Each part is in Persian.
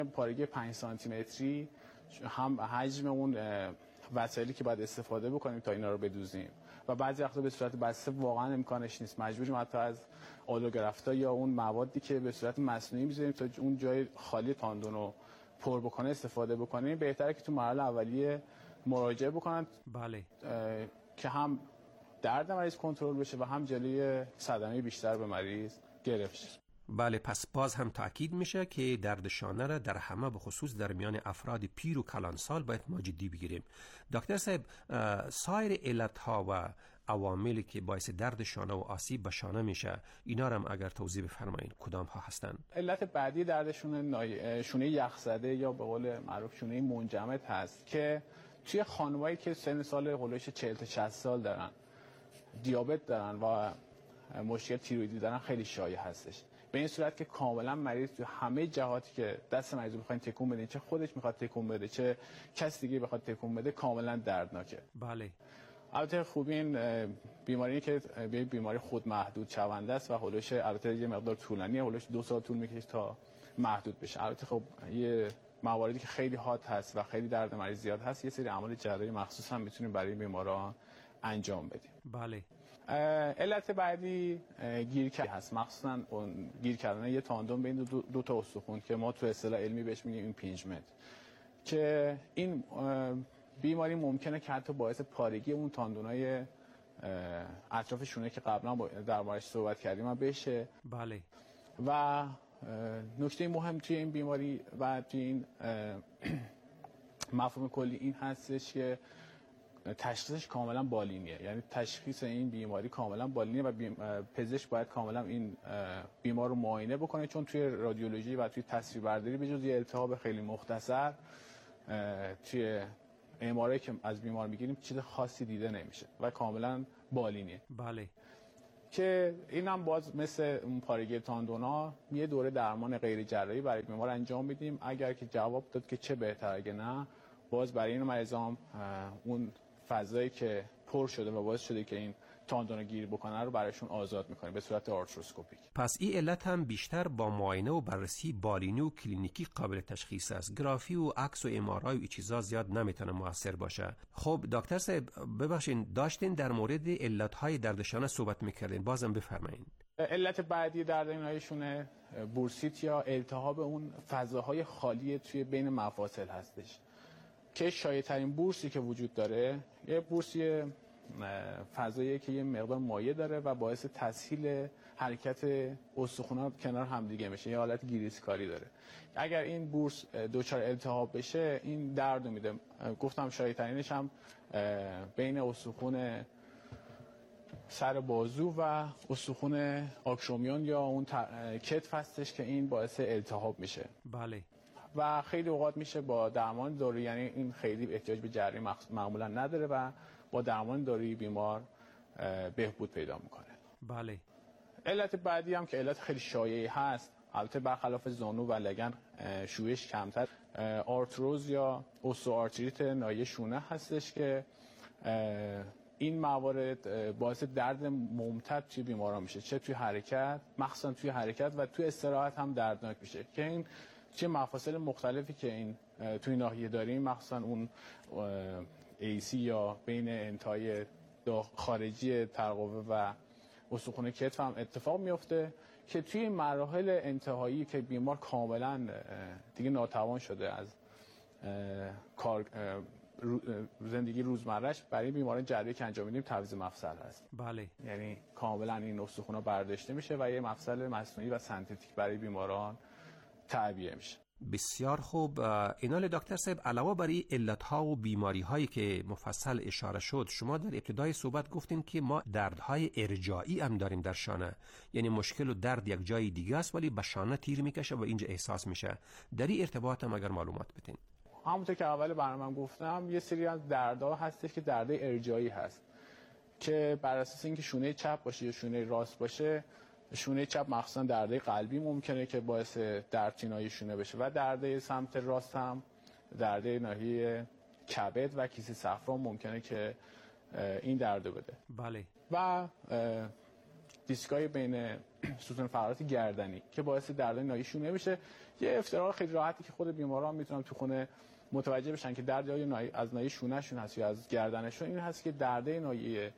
پارگی 5 سانتی متری هم حجم اون وسایلی که باید استفاده بکنیم تا اینا رو بدوزیم و بعضی وقتا به صورت بسته واقعا امکانش نیست، مجبوریم حتی از آلوگرافتا یا اون موادی که به صورت مصنوعی می‌ذاریم تا اون جای خالی تاندون رو پر بکنه استفاده بکنیم. بهتره که تو مرحله اولیه مراجعه بکنن. بله. که هم درد مریض کنترل بشه و هم جلوی صدمه بیشتر به مریض گرفت شه. بله، پس باز هم تأکید میشه که درد شانه را در همه به خصوص در میان افراد پیر و کلانسال باید ما جدی بگیریم. دکتر صاحب، سایر علتها و عواملی که باعث درد شانه و آسیب به شانه میشه، اینا را هم اگر توضیح بفرمایید کدام ها هستند؟ علت بعدی درد شونه یخزده یا به قول معروف شونه منجمد هست که توی خانمایی که سن سال هولوش 40 تا 60 سال دارن، دیابت دارن و مشکل تیرویدی دارن خیلی شایع هستش. به این صورت که کاملا مریض تو همه جهاتی که دست مریض رو بخواید تکون بدین، چه خودش میخواد تکون بده چه کس دیگه بخواد تکون بده، کاملا دردناکه. بله. البته خوب این بیماری که بیماری خودمحدود شونده است و هولوش البته یه مقدار طولانیه، هولوش 2 سال طول میکشه تا محدود بشه. البته خب یه مواردی که خیلی هات هست و خیلی درد مریض زیاد هست، یه سری اعمال جراحی مخصوص هم میتونیم برای بیماران انجام بدیم. بله. علت بعدی گیرکردن هست، مخصوصا گیر کردن یه تاندون بین دو تا استخوان که ما تو اصطلاح علمی بهش میگیم ایمپینجمنت، که این بیماری ممکنه که حتی باعث پارگی اون تاندونای اطراف شونه که قبلا دربارش صحبت کردیم هم بشه. بله. و نکته مهم توی این بیماری و توی این مفهوم کلی این هستش که تشخیصش کاملا بالینیه، یعنی تشخیص این بیماری کاملا بالینیه و پزشک باید کاملا این بیمار رو معاینه بکنه، چون توی رادیولوژی و توی تصویربرداری به جز یه التهاب خیلی مختصر توی MRI که از بیمار میگیریم چیز خاصی دیده نمیشه و کاملا بالینیه. بله. که اینم باز مثل اون پارگی تاندونا یه دوره درمان غیر جراحی برای بیمار انجام میدیم. اگر که جواب داد که چه بهتر، اگه نه باز برای این مریضام اون فضایی که پر شده و باعث شده که این تاندونا گیر بکنه رو برایشون آزاد میکنه به صورت آرتروسکوپیک. پس این علت هم بیشتر با معاینه و بررسی بالینی و کلینیکی قابل تشخیص است. گرافی و عکس و MRI و این چیزا زیاد نمیتونه موثر باشه. خب دکتر صاحب ببخشید، داشتین در مورد علت‌های درد شانه صحبت میکردین، بازم بفرمایید. علت بعدی درد این شونه بورسیت یا التهاب اون فضاهای خالی توی بین مفاصل هستش که شایع‌ترین بورسی که وجود داره یه بورسی فضاییه که یه مقدار مایع داره و باعث تسهیل حرکت استخوان‌ها کنار هم دیگه میشه، یه حالت گریسکاری داره. اگر این بورس دچار التهاب بشه این درد میده. گفتم شایع‌ترینش هم بین استخوان سر بازو و استخوان آکرومیون یا اون کتف هستش که این باعث التهاب میشه. بله. و خیلی اوقات میشه با درمان دارویی، یعنی این خیلی احتیاج به جراحی معمولا نداره و با درمان دارویی بیمار بهبود پیدا میکنه. بله. علت بعدی هم که علت خیلی شایعی هست، البته برخلاف زانو و لگن شویش کمتر، آرتروز یا اوستئوآرتریت ناحیه شونه هستش که این موارد باعث درد ممتد توی بیماران میشه، چه توی حرکت، مخصوصا توی حرکت و توی استراحت هم دردناک میشه که این چه مفاصل مختلفی که این توی ناحیه داریم، مخصوصا اون AC یا بین انتهای خارجی ترقوه و استخوان کتف هم اتفاق میفته که توی مراحل انتهایی که بیمار کاملا دیگه ناتوان شده از کار زندگی روزمرهش، برای بیماران جراحی که انجام میدیم تعویض مفصل هست. بله. یعنی کاملا این استخوان‌ها برداشته میشه و یه مفصل مصنوعی و سنتتیک برای بیماران تعبیه میشه. بسیار خوب. اینال دکتر صاحب، علاوه بر این علت‌ها و بیماری‌هایی که مفصل اشاره شد، شما در ابتدای صحبت گفتین که ما دردهای ارجاعی هم داریم در شانه، یعنی مشکل و درد یک جای دیگه است ولی به شانه تیر میکشه و اینجا احساس میشه. در این ارتباط هم اگر معلومات بدین. همونطور که اول برنامه گفتم یه سری از دردها هستش که درد ارجاعی هست که بر اساس اینکه شونه چپ باشه یا شونه راست باشه، شونه چپ مخصوصا درد قلبی ممکنه که باعث درد ناحیه شونه بشه و درد سمت راست هم درد ناحیه کبد و کیسه صفرا ممکنه که این درد بده. بله. و دیسکای بین ستون فقرات گردنی که باعث دردهای ناحیه شونه میشه. یه افتراق خیلی راحتی که خود بیماران میتونن تو خونه متوجه بشن که درد از ناحیه شونهشون هست یا از گردنشون، این هست که درد ناحیه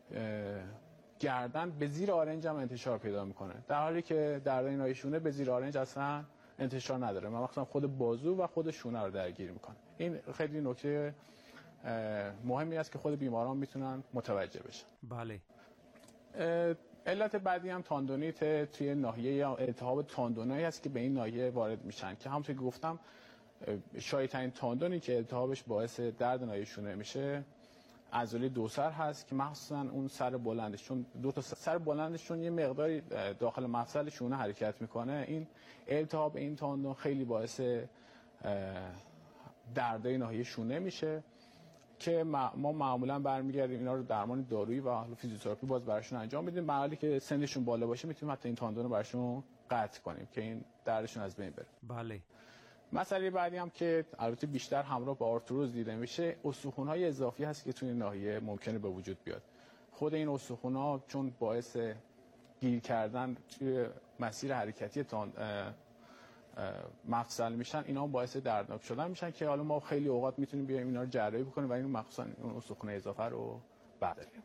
گردن به زیر آرنج هم انتشار پیدا میکنه، در حالی که درد ناحیه شونه به زیر آرنج اصلا انتشار نداره، مثلا خود بازو و خود شونه رو درگیر میکنه. این خیلی نکته مهمی است که خود بیماران میتونن متوجه بشن. بله. علت بعدی هم تاندونیت توی ناحیه یا التهاب تاندونایی هست که به این ناحیه وارد میشن که همونطور که گفتم شایع‌ترین تاندونی که التهابش باعث درد ناحیه شونه میشه عضله دوسر هست که مخصوصا اون سر بلندش، چون دو تا سر بلندشون یه مقداری داخل مفصل شونه حرکت میکنه، این التهاب این تاندون خیلی باعث دردهای ناحیه شونه میشه که ما معمولا برمیگردیم اینا رو درمان دارویی و فیزیوتراپی باز براشون انجام میدیم. در حالی که سنشون بالا باشه میتونیم حتی این تاندون رو براشون قطع کنیم که این دردشون از بین بره. بله. مسئله بعدی هم که البته بیشتر همراه با آرتروز دیده میشه، استخوان‌های اضافی هست که توی ناحیه ممکنه به وجود بیاد. خود این استخوان‌ها چون باعث گیر کردن توی مسیر حرکتی مفصل میشن، اینا هم باعث دردناک شدن میشن که حالا ما خیلی اوقات میتونیم بیایم اینا رو جراحی بکنیم و این مخصوصا اون استخوان اضافه رو برداریم.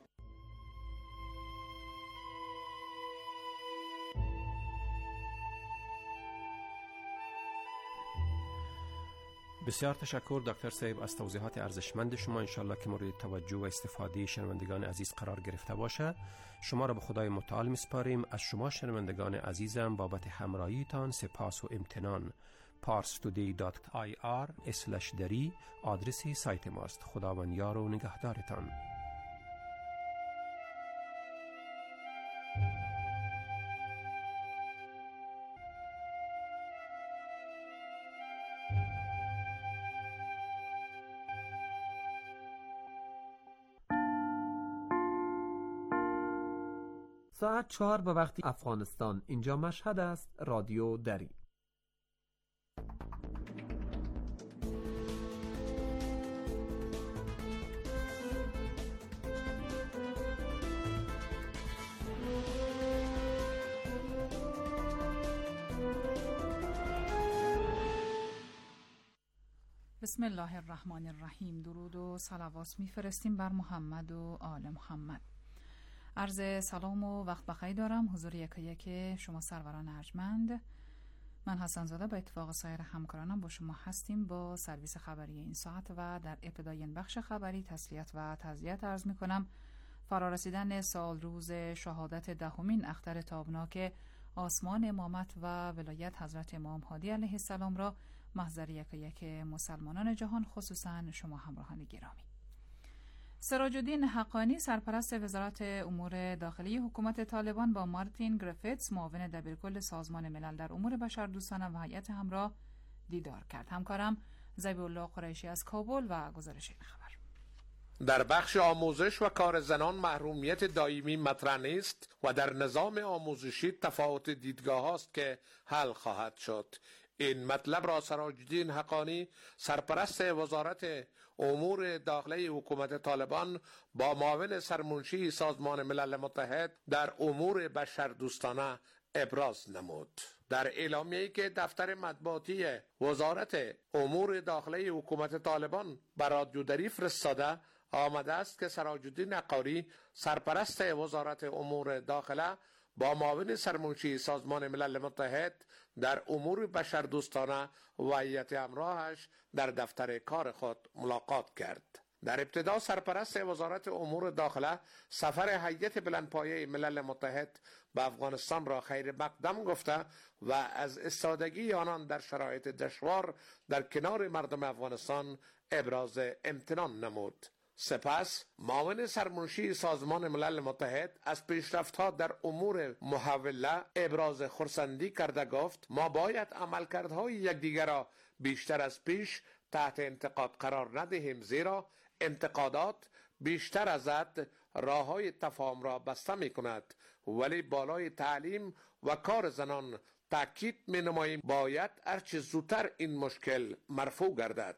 بسیار تشکر دکتر صاحب از توضیحات ارزشمند شما. انشالله که مورد توجه و استفاده شنوندگان عزیز قرار گرفته باشه. شما را به خدای متعال میسپاریم. از شما شنوندگان عزیزم بابت همراهیتان سپاس و امتنان. parstoday.ir/dari آدرس سایت ماست. خداوند یار و نگهدارتان. ساعت 4 به وقت افغانستان. اینجا مشهد است. رادیو دری. بسم الله الرحمن الرحیم. درود و صلوات میفرستیم بر محمد و آل محمد. عرض سلام و وقت بخیر دارم حضور یک شما سروران ارجمند. من حسن زاده با اتفاق سایر همکارانم با شما هستیم با سرویس خبری این ساعت و در ابتدای این بخش خبری تسلیت و تعزیت عرض می کنم. فرارسیدن سال روز شهادت دهمین اختر تابناک آسمان امامت و ولایت حضرت امام هادی علیه السلام را محضر یک مسلمانان جهان خصوصا شما همراهان گرامی. سراج الدین حقانی سرپرست وزارت امور داخلی حکومت طالبان با مارتین گریفیتس معاون دبیرکل سازمان ملل در امور بشردوستانه و هیئت همراه دیدار کرد. همکارم ذبیح‌الله قریشی از کابل و گزارش این خبر. در بخش آموزش و کار زنان محرومیت دائمی مطرح نیست و در نظام آموزشی تفاوت دیدگاه است که حل خواهد شد. این مطلب را سراج الدین حقانی سرپرست وزارت امور داخلی حکومت طالبان با معاون سرمنشی سازمان ملل متحد در امور بشردوستانه ابراز نمود. در اعلامیه‌ای که دفتر مطبوعاتی وزارت امور داخلی حکومت طالبان بر رادیو دری فرستاده آمده است که سراج الدین حقانی سرپرست وزارت امور داخله با معاون سرمنشی سازمان ملل متحد در امور بشردوستانه و هیئت همراهش در دفتر کار خود ملاقات کرد. در ابتدا سرپرست وزارت امور داخله سفر هیئت بلندپایه ملل متحد به افغانستان را خیر مقدم گفته و از استادگی آنان در شرایط دشوار در کنار مردم افغانستان ابراز امتنان نمود. سپس معاون سرمنشی سازمان ملل متحد از پیشرفت‌ها در امور محوله ابراز خرسندی کرده گفت ما باید عملکردهای یکدیگر را بیشتر از پیش تحت انتقاد قرار ندهیم، زیرا انتقادات بیشتر از حد راه‌های تفاهم را بسته می‌کند، ولی بالای تعلیم و کار زنان تاکید می‌نماییم باید هرچه زودتر این مشکل مرفوع گردد.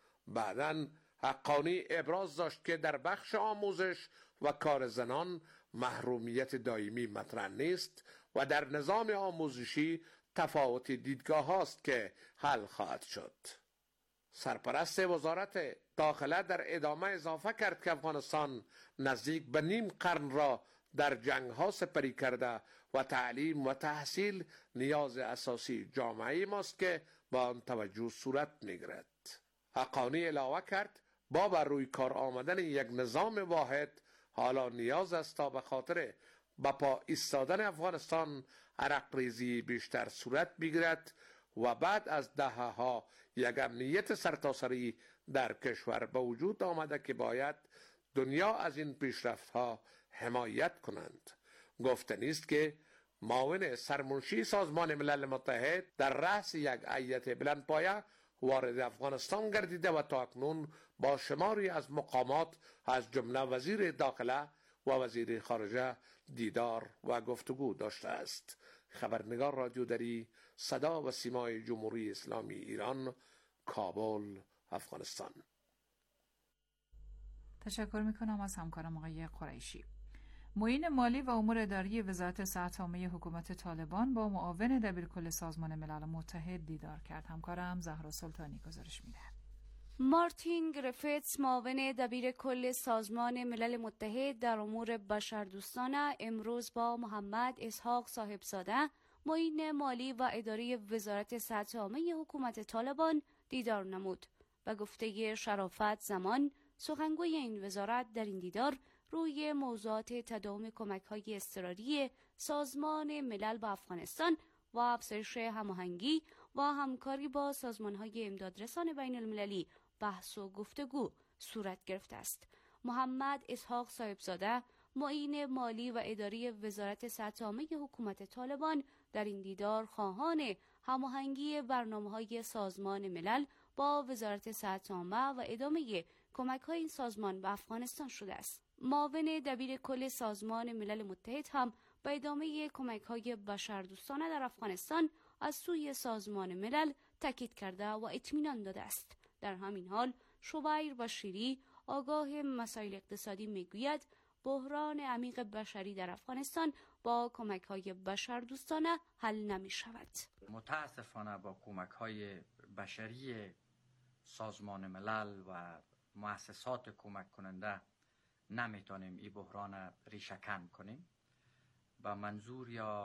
بعداً حقانی ابراز داشت که در بخش آموزش و کار زنان محرومیت دائمی مطرح نیست و در نظام آموزشی تفاوت دیدگاه هاست که حل خواهد شد. سرپرست وزارت داخله در ادامه اضافه کرد که افغانستان نزدیک به نیم قرن را در جنگ ها سپری کرده و تعلیم و تحصیل نیاز اساسی جامعه ماست که با آن توجه صورت می‌گیرد. حقانی علاوه کرد با بر روی کار آمدن یک نظام واحد حالا نیاز است تا به خاطر به پا ایستادن افغانستان عرق ریزی بیشتر صورت بگیرد و بعد از دهه‌ها یک امنیت سرتاسری در کشور به وجود آمده که باید دنیا از این پیشرفت‌ها حمایت کنند. گفتنی است که معاون سرمنشی سازمان ملل متحد در رأس یک هیئت بلندپایه وارد افغانستان گردیده و تاکنون با شماری از مقامات از جمله وزیر داخله و وزیر خارجه دیدار و گفتگو داشته است. خبرنگار رادیو دری، صدا و سیمای جمهوری اسلامی ایران، کابل، افغانستان. تشکر میکنم از همکارم آقای قریشی. معین مالی و امور اداری وزارت صحت عامه حکومت طالبان با معاون دبیرکل سازمان ملل متحد دیدار کرد. همکارم زهرا سلطانی گزارش میده. مارتین گریفیتس معاون دبیرکل سازمان ملل متحد در امور بشردوستانه امروز با محمد اسحاق صاحبزاده معین مالی و اداری وزارت صحت عامه حکومت طالبان دیدار نمود. به گفته شرافت زمان سخنگوی این وزارت در این دیدار روی موضوعات تداوم کمک‌های اضطراری سازمان ملل با افغانستان و افزایش هماهنگی و همکاری با سازمان‌های امدادرسان بین‌المللی بحث و گفتگو صورت گرفته است. محمد اسحاق صاحبزاده معین مالی و اداری وزارت صحت عامه حکومت طالبان در این دیدار خواهان هماهنگی برنامه‌های سازمان ملل با وزارت صحت عامه و ادامه کمک‌های این سازمان به افغانستان شده است. معاون دبیر کل سازمان ملل متحد هم به ادامه کمک‌های بشردوستانه در افغانستان از سوی سازمان ملل تاکید کرده و اطمینان داده است. در همین حال شبیر بشیری آگاه مسائل اقتصادی میگوید بحران عمیق بشری در افغانستان با کمک‌های بشردوستانه حل نمی‌شود. متاسفانه با کمک‌های بشری سازمان ملل و مؤسسات کمک کننده نمیتونیم این بحران ریشه‌کن کنیم. با منظور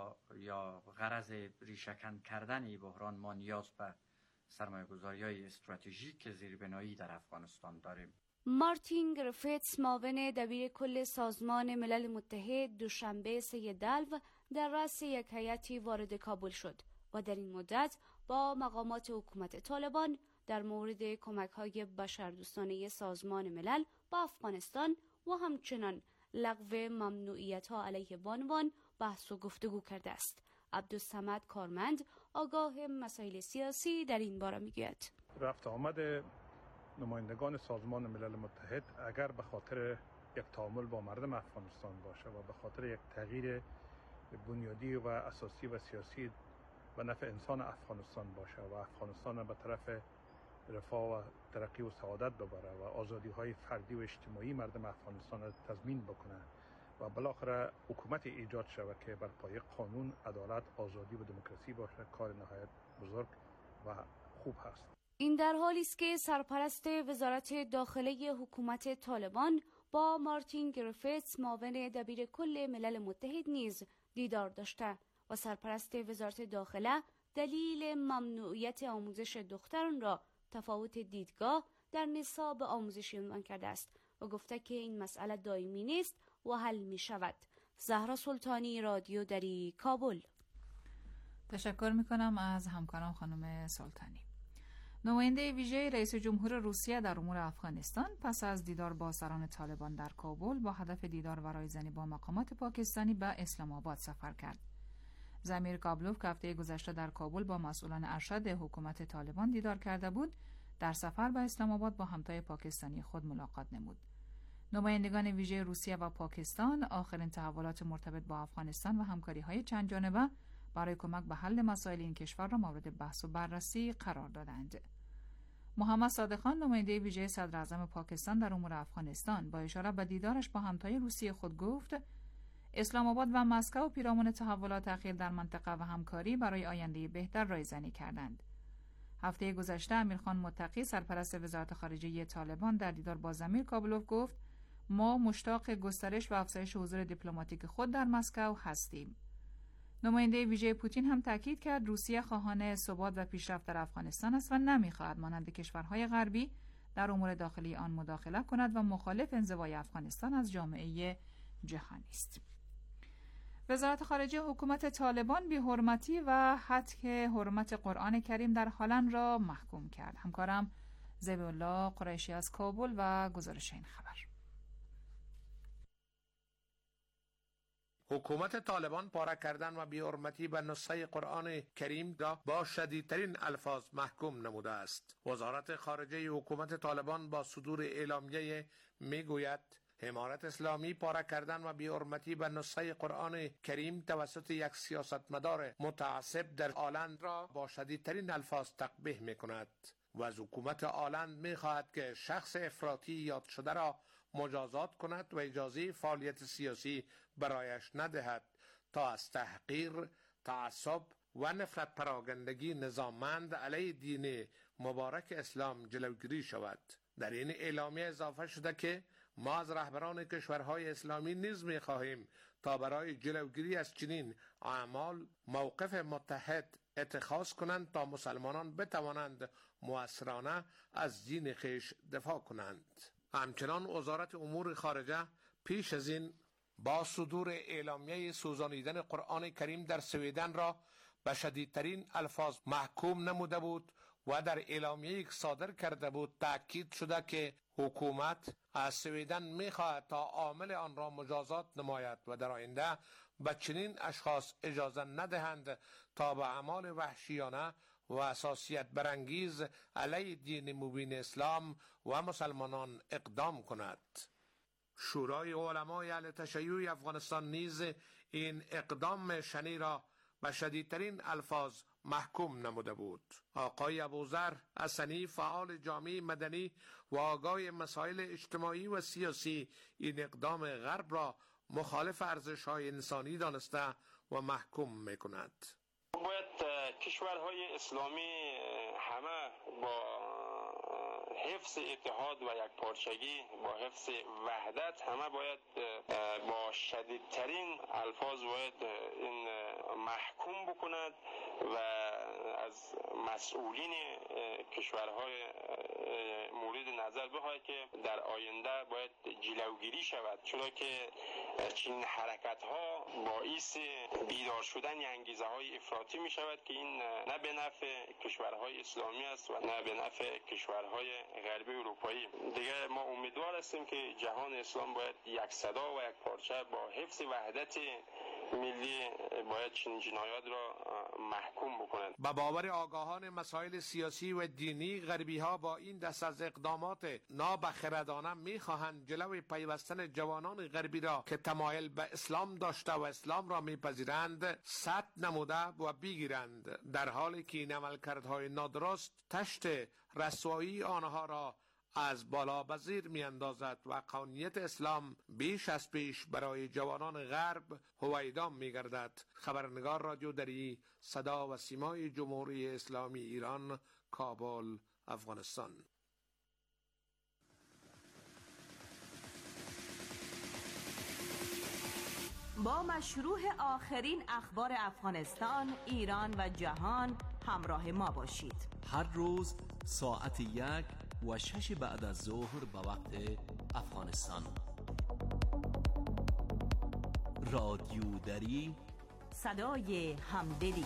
یا غرض ریشه‌کن کردن این بحران ما نیاز به سرمایه‌گذاری‌های استراتژیک زیربنایی در افغانستان داریم. مارتین گریفیتس معاون دبیر کل سازمان ملل متحد دوشنبه 3 دلو در رأس یک هیئتی وارد کابل شد و در این مدت با مقامات حکومت طالبان در مورد کمک‌های بشردوستانه سازمان ملل با افغانستان و همچنان لغو ممنوعیت‌ها علیه بانوان بحث و گفتگو کرده است. عبدالصمد کارمند آگاه مسائل سیاسی در این باره میگوید. رفت آمد نمایندگان سازمان ملل متحد اگر به خاطر یک تعامل با مردم افغانستان باشه و به خاطر یک تغییر بنیادی و اساسی و سیاسی و نفع انسان افغانستان باشه و افغانستان به طرف رفاه و ترقی و سعادت ببره و آزادی‌های فردی و اجتماعی مردم افغانستان را تضمین بکنه و بالاخره حکومت ایجاد شود که بر پایه قانون، عدالت، آزادی و دموکراسی باشه، کار نهایت بزرگ و خوب هست. این در حالی است که سرپرست وزارت داخله حکومت طالبان با مارتین گریفیتس معاون دبیر کل ملل متحد نیز دیدار داشته و سرپرست وزارت داخله دلیل ممنوعیت آموزش دختران را تفاوت دیدگاه در نصاب آموزشی عنوان کرده است و گفته که این مسئله دائمی نیست و حل می شود. زهرا سلطانی، رادیو دری، کابل. تشکر می کنم از همکارم خانم سلطانی. نماینده ویژه رئیس جمهور روسیه در امور افغانستان پس از دیدار با سران طالبان در کابل با هدف دیدار و رایزنی با مقامات پاکستانی به اسلام آباد سفر کرد. زمیر کابلوف که هفته گذشته در کابل با مسئولان ارشد حکومت طالبان دیدار کرده بود، در سفر به اسلام آباد با همتای پاکستانی خود ملاقات نمود. نمایندگان ویژه روسیه و پاکستان آخرین تحولات مرتبط با افغانستان و همکاری‌های چند جانبه برای کمک به حل مسائل این کشور را مورد بحث و بررسی قرار دادند. محمد صادق خان نماینده ویژه صدر اعظم پاکستان در امور افغانستان با اشاره به دیدارش با همتای روسیه خود گفت اسلام آباد و مسکو پیرامون تحولات اخیر در منطقه و همکاری برای آینده بهتر رایزنی کردند. هفته گذشته امیرخان متقی سرپرست وزارت خارجه طالبان در دیدار با زمیر کابلوف گفت ما مشتاق گسترش و افزایش حضور دیپلماتیک خود در مسکو هستیم. نماینده ویژه پوتین هم تاکید کرد روسیه خواهان ثبات و پیشرفت در افغانستان است و نمی‌خواهد مانند کشورهای غربی در امور داخلی آن مداخله کند و مخالف انزوای افغانستان از جامعه جهانی است. وزارت خارجه حکومت طالبان بی‌حرمتی و هتک حرمت قرآن کریم در هلند را محکوم کرد. همکارم ذبیح‌الله قریشی از کابل و گزارش این خبر. حکومت طالبان پاره کردن و بی‌حرمتی به نسخه قرآن کریم را با شدیدترین الفاظ محکوم نموده است. وزارت خارجه حکومت طالبان با صدور اعلامیه میگوید امارت اسلامی پاره کردن و بی‌حرمتی به نسخه قرآن کریم توسط یک سیاستمدار متعصب در هلند را با شدیدترین الفاظ تقبیح میکند و از حکومت هلند میخواهد که شخص افراطی یاد شده را مجازات کند و اجازه فعالیت سیاسی برایش ندهد تا از تحقیر، تعصب و نفرت پراگندگی نظاممند علیه دین مبارک اسلام جلوگیری شود. در این اعلامیه اضافه شده که ما از رهبران کشورهای اسلامی نیز می‌خواهیم تا برای جلوگیری از چنین اعمال موقف متحد اتخاذ کنند تا مسلمانان بتوانند مؤثرانه از دین خویش دفاع کنند. همچنان وزارت امور خارجه پیش از این با صدور اعلامیه سوزانیدن قرآن کریم در سویدن را به شدیدترین الفاظ محکوم نموده بود و در اعلامیه‌ای که صادر کرده بود تأکید شده که حکومت از سویدن می‌خواهد تا عامل آن را مجازات نماید و در آینده به چنین اشخاص اجازه ندهند تا به اعمال وحشیانه و حساسیت برانگیز علیه دین مبین اسلام و مسلمانان اقدام کند. شورای علمای اهل تشیع افغانستان نیز این اقدام شنی را به شدیدترین الفاظ محکوم نموده بود. آقای ابوذر حسنی فعال جامعه مدنی و آگاه مسائل اجتماعی و سیاسی این اقدام غرب را مخالف ارزش‌های انسانی دانسته و محکوم می‌کند. باید کشورهای اسلامی همه با حفظ اتحاد و یک پارچگی، با حفظ وحدت، همه باید با شدیدترین الفاظ باید این محکوم بکند و از مسئولین کشورهای مورد نظر بخواهد که در آینده باید جلوگیری شود، چرا که چنین حرکت ها باعث بیدار شدن انگیزه های افراطی می شود که این نه به نفع کشورهای اسلامی است و نه به نفع کشورهای غربی اروپایی. دیگه ما امیدوار هستیم که جهان اسلام باید یک صدا و یک پارچه با حفظ وحدت ملی باید چنین جنایات را محکوم بکنند. با باور آگاهان مسائل سیاسی و دینی، غربی ها با این دست از اقدامات نابخردانه میخواهند جلوی پیوستن جوانان غربی را که تمایل به اسلام داشته و اسلام را میپذیرند سد نموده و بگیرند، در حالی که این عملکردهای نادرست تشت رسوایی آنها را از بالا بزیر می اندازد و قانونیت اسلام بیش از پیش برای جوانان غرب هویدا می گردد. خبرنگار رادیو دری، صدا و سیمای جمهوری اسلامی ایران، کابل، افغانستان. با مشروع آخرین اخبار افغانستان، ایران و جهان همراه ما باشید. هر روز ساعت 1:06 بعد از ظهر به وقت افغانستان. رادیو دری، صدای همدلی.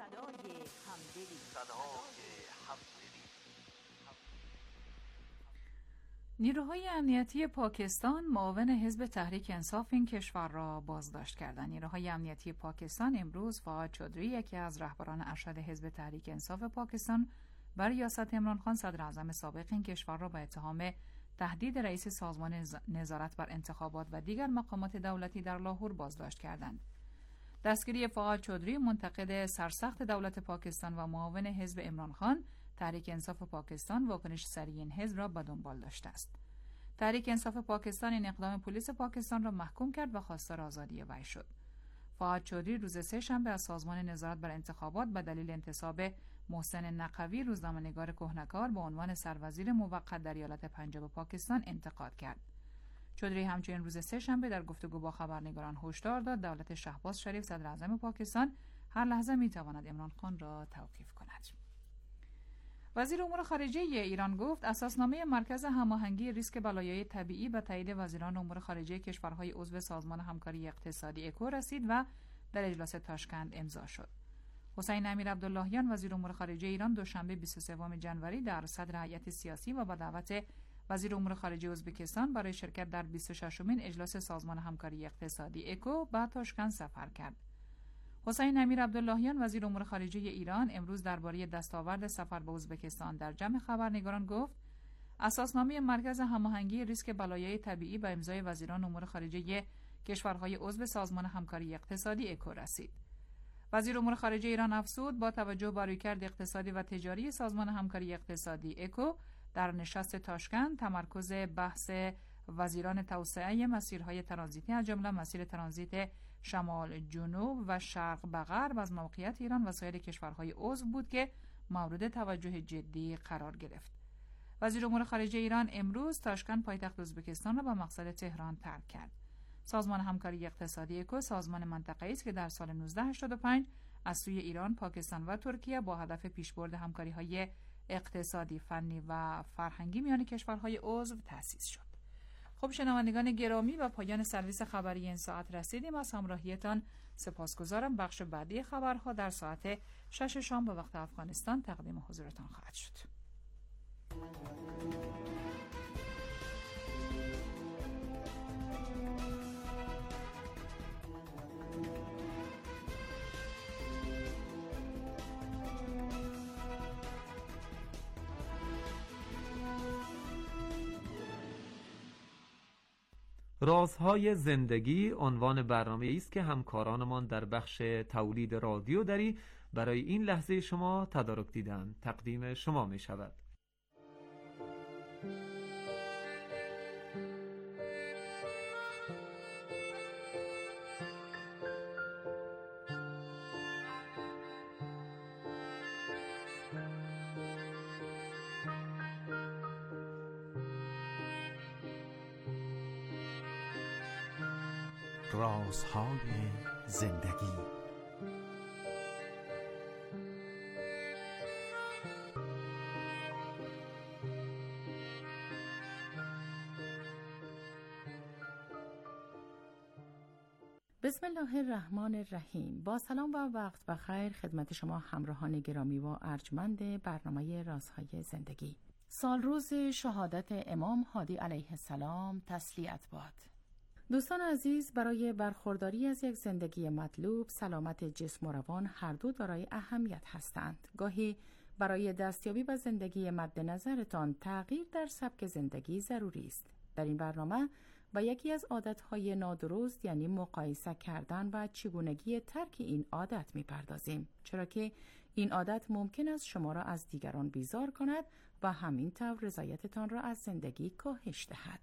نیروهای امنیتی پاکستان معاون حزب تحریک انصاف این کشور را بازداشت کردند. نیروهای امنیتی پاکستان امروز فعاد چودری، یکی از رهبران ارشد حزب تحریک انصاف پاکستان، بر ریاست عمران خان صدر اعظم سابق این کشور را به اتهام تهدید رئیس سازمان نظارت بر انتخابات و دیگر مقامات دولتی در لاهور بازداشت کردند. دستگیری فعاد چودری، منتقد سرسخت دولت پاکستان و معاون حزب عمران خان، تحریک انصاف پاکستان واکنش سریع این حزب را به دنبال داشته است. تحریک انصاف پاکستان این اقدام پلیس پاکستان را محکوم کرد و خواستار آزادی وی شد. فؤاد چودری روز سه‌شنبه از سازمان نظارت بر انتخابات به دلیل انتصاب محسن نقوی روزنامه‌نگار کهنه‌کار به عنوان سروزیر موقت در ایالت پنجاب پاکستان انتقاد کرد. چودری همچنین روز سه‌شنبه در گفتگو با خبرنگاران هشدار داد دولت شهباز شریف صدر اعظم پاکستان هر لحظه می‌تواند عمران خان را توقیف کند. وزیر امور خارجه ایران گفت اساسنامه مرکز هماهنگی ریسک بلایای طبیعی به تایید وزیران امور خارجه کشورهای عضو سازمان همکاری اقتصادی اکو رسید و در اجلاس تاشکند امضا شد. حسین امیر عبداللهیان وزیر امور خارجه ایران دوشنبه 23 ژانویه در صدر هیئت سیاسی و به دعوت وزیر امور خارجه ازبکستان برای شرکت در 26مین اجلاس سازمان همکاری اقتصادی اکو به تاشکند سفر کرد. حسین امیر عبداللهیان وزیر امور خارجه ایران امروز درباره دستاورد سفر به ازبکستان در جمع خبرنگاران گفت اساسنامه مرکز هماهنگی ریسک بلایای طبیعی به امضای وزیران امور خارجه کشورهای عضو سازمان همکاری اقتصادی اکو رسید. وزیر امور خارجه ایران افزود با توجه به رویکرد اقتصادی و تجاری سازمان همکاری اقتصادی اکو در نشست تاشکند تمرکز بحث وزیران توسعه مسیرهای ترانزیتی از جمله مسیر ترانزیت شمال جنوب و شرق به غرب از موقعیت ایران و سایر کشورهای عضو بود که مورد توجه جدی قرار گرفت. وزیر امور خارجه ایران امروز تاشکند پایتخت ازبکستان را به مقصد تهران ترک کرد. سازمان همکاری اقتصادی اکو سازمان منطقه‌ای است که در سال 1985 از سوی ایران، پاکستان و ترکیه با هدف پیشبرد همکاری‌های اقتصادی، فنی و فرهنگی میان کشورهای عضو تأسیس شد. خب شنوندگان گرامی، و پایان سرویس خبری این ساعت رسیدیم. از همراهیتان سپاسگزارم. بخش بعدی خبرها در ساعت 6 شام به وقت افغانستان تقدیم حضورتان خواهد شد. رازهای زندگی عنوان برنامه است که همکارانمان در بخش تولید رادیو دری برای این لحظه شما تدارک دیدن تقدیم شما می شود. رازهای زندگی. بسم الله الرحمن الرحیم. با سلام و وقت بخیر خدمت شما همراهان گرامی و ارجمند برنامه رازهای زندگی. سال روز شهادت امام هادی علیه السلام تسلیت باد. دوستان عزیز، برای برخورداری از یک زندگی مطلوب، سلامت جسم و روان هر دو دارای اهمیت هستند. گاهی برای دستیابی به زندگی مد نظرتان تغییر در سبک زندگی ضروری است. در این برنامه با یکی از عادتهای نادرست یعنی مقایسه کردن و چگونگی ترک این عادت می‌پردازیم، چرا که این عادت ممکن است شما را از دیگران بیزار کند و همین طور رضایتتان را از زندگی کاهش دهد.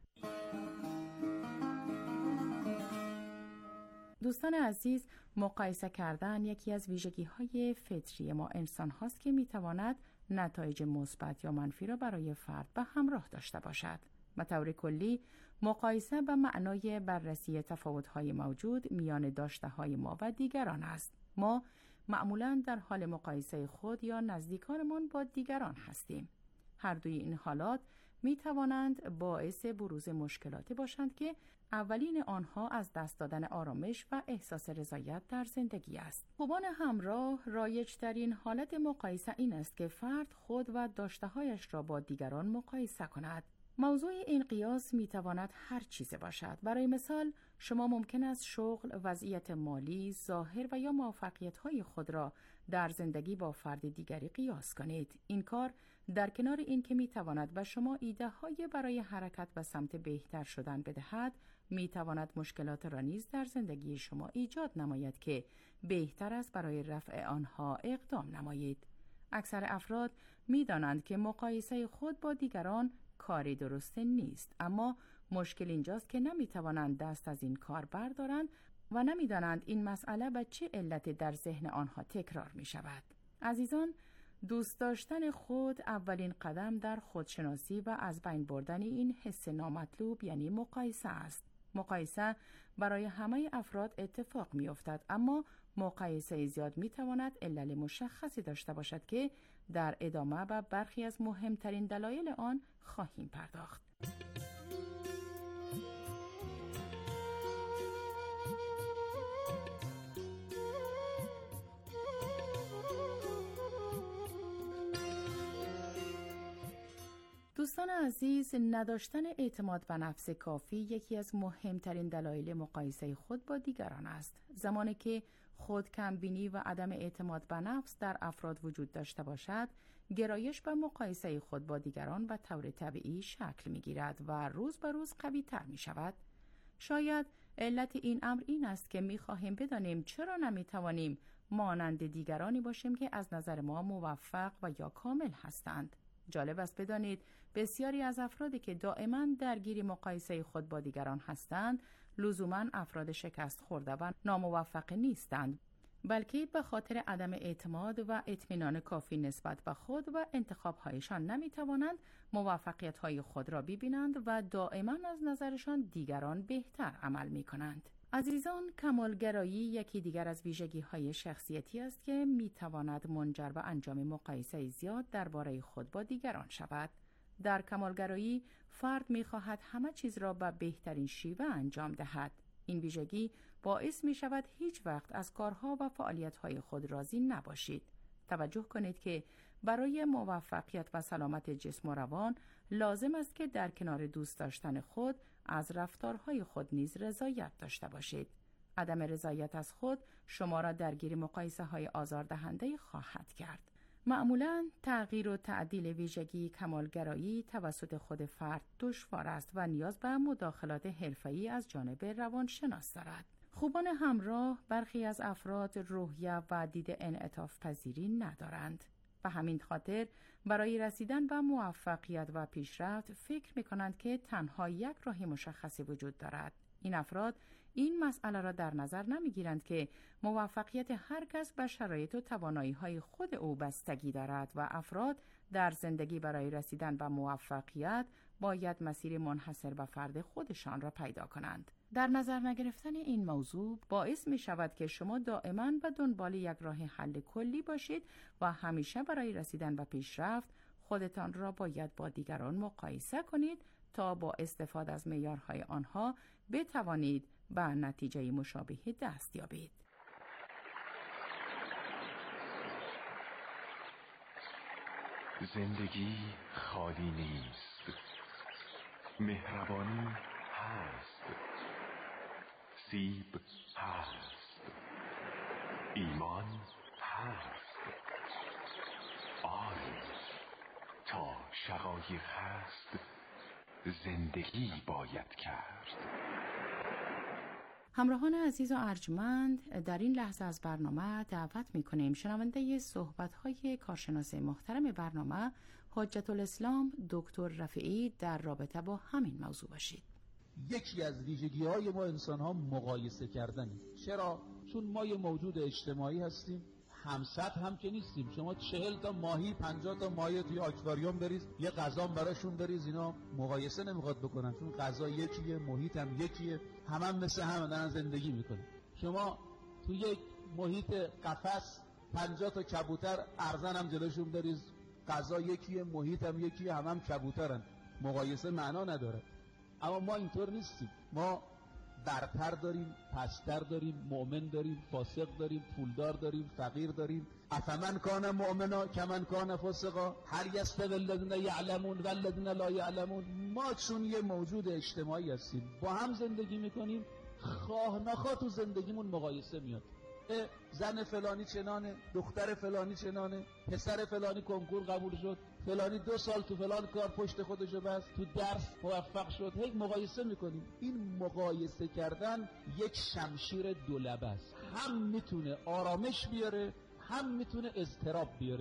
دوستان عزیز، مقایسه کردن یکی از ویژگی‌های فطری ما انسان هاست که می‌تواند نتایج مثبت یا منفی را برای فرد به همراه داشته باشد. به طور کلی، مقایسه به معنای بررسی تفاوت‌های موجود میان داشته‌های ما و دیگران است. ما معمولاً در حال مقایسه خود یا نزدیکانمان با دیگران هستیم. هر دوی این حالات می توانند باعث بروز مشکلاتی باشند که اولین آنها از دست دادن آرامش و احساس رضایت در زندگی است. خوبان همراه رایج‌ترین حالت مقایسه این است که فرد خود و داشته‌هایش را با دیگران مقایسه کند. موضوع این قیاس می تواند هر چیزی باشد. برای مثال، شما ممکن است شغل، وضعیت مالی، ظاهر و یا موفقیت‌های خود را در زندگی با فرد دیگری قیاس کنید. این کار در کنار این که می تواند به شما ایده‌های برای حرکت به سمت بهتر شدن بدهد، می تواند مشکلات را نیز در زندگی شما ایجاد نماید که بهتر است برای رفع آنها اقدام نمایید. اکثر افراد می‌دانند که مقایسه خود با دیگران کاری درست نیست، اما مشکل اینجاست که نمی‌توانند دست از این کار بردارند و نمی‌دانند این مسئله به چه علتی در ذهن آنها تکرار می‌شود. عزیزان، دوست داشتن خود اولین قدم در خودشناسی و از بین بردن این حس نامطلوب یعنی مقایسه است. مقایسه برای همه افراد اتفاق می‌افتد، اما مقایسه زیاد می‌تواند علل مشخصی داشته باشد که در ادامه به برخی از مهمترین دلایل آن خواهیم پرداخت. دوستان عزیز، نداشتن اعتماد به نفس کافی یکی از مهمترین دلایل مقایسه خود با دیگران است. زمانی که خود کمبینی و عدم اعتماد به نفس در افراد وجود داشته باشد، گرایش به مقایسه خود با دیگران به طور طبیعی شکل می گیرد و روز به روز قوی تر می شود. شاید علت این امر این است که می خواهیم بدانیم چرا نمی توانیم مانند دیگرانی باشیم که از نظر ما موفق و یا کامل هستند. جالب است بدانید بسیاری از افرادی که دائما درگیر مقایسه خود با دیگران هستند لزوما افراد شکست خورده و ناموفق نیستند، بلکه به خاطر عدم اعتماد و اطمینان کافی نسبت به خود و انتخاب‌هایشان نمی‌توانند موفقیت‌های خود را ببینند و دائما از نظرشان دیگران بهتر عمل می‌کنند. عزیزان، کمالگرایی یکی دیگر از ویژگی‌های شخصیتی است که می‌تواند منجر به انجام مقایسه زیاد درباره خود با دیگران شود. در کمالگرایی فرد می‌خواهد همه چیز را به بهترین شیوه انجام دهد. این ویژگی باعث می‌شود هیچ وقت از کارها و فعالیت‌های خود راضی نباشید. توجه کنید که برای موفقیت و سلامت جسم و روان لازم است که در کنار دوست داشتن خود از رفتارهای خود نیز رضایت داشته باشید. عدم رضایت از خود شما را درگیر مقایسه‌های آزاردهنده خواهد کرد. معمولاً تغییر و تعدیل ویژگی کمالگرایی توسط خود فرد دشوار است و نیاز به مداخلات حرفه‌ای از جانب روانشناس دارد. خوبان همراه برخی از افراد روحیه و دید انعطاف پذیری ندارند. به همین خاطر برای رسیدن به موفقیت و پیشرفت فکر می‌کنند که تنها یک راه مشخصی وجود دارد. این افراد این مسئله را در نظر نمی‌گیرند که موفقیت هر کس به شرایط و توانایی‌های خود او بستگی دارد و افراد در زندگی برای رسیدن به موفقیت باید مسیر منحصر به فرد خودشان را پیدا کنند. در نظر نگرفتن این موضوع باعث می شود که شما دائما به دنبال یک راه حل کلی باشید و همیشه برای رسیدن به پیشرفت خودتان را باید با دیگران مقایسه کنید تا با استفاده از معیارهای آنها بتوانید به نتیجه مشابه دست یابید. زندگی خالی نیست، مهربانی هست، سیب هست، ایمان هست. آری تا شقایق هست زندگی باید کرد. همراهان عزیز و ارجمند، در این لحظه از برنامه دعوت می‌کنیم شنونده صحبت‌های کارشناس محترم برنامه حجت الاسلام دکتر رفیعی در رابطه با همین موضوع باشید. یکی از ویژگی‌های ما انسان‌ها مقایسه کردنه. چرا؟ چون ما یه موجود اجتماعی هستیم. همسط هم که نیستیم. شما 40 تا ماهی 50 تا ماهی توی آکواریوم بریز، یه غذا براشون بریز، اینا مقایسه نمیخواد بکنن، چون غذا یکیه، محیط هم یکیه، هم مثل هم دارن زندگی میکنن. شما توی یک محیط قفس 50 تا کبوتر ارزن هم جلوشون بریز، غذا یکیه، محیط هم یکیه، هم کبوترن، مقایسه معنا نداره. اما ما اینطور نیستیم. ما برتر داریم، پستر داریم، مؤمن داریم، فاسق داریم، پولدار داریم، فقیر داریم. افمن کان مؤمنا کمن کان فاسقا هل یستوی الذین یعلمون والذین لا یعلمون. ما چون یه موجود اجتماعی هستیم، با هم زندگی میکنیم، خواه نخواه تو زندگیمون مقایسه میاد. زن فلانی چنانه، دختر فلانی چنانه، پسر فلانی کنکور قبول شد، فلانی 2 سال تو فلان کار پشت خودشو بست، تو درس موفق شد. هی مقایسه میکنیم. این مقایسه کردن یک شمشیر دولبه است. هم میتونه آرامش بیاره، هم میتونه اضطراب بیاره.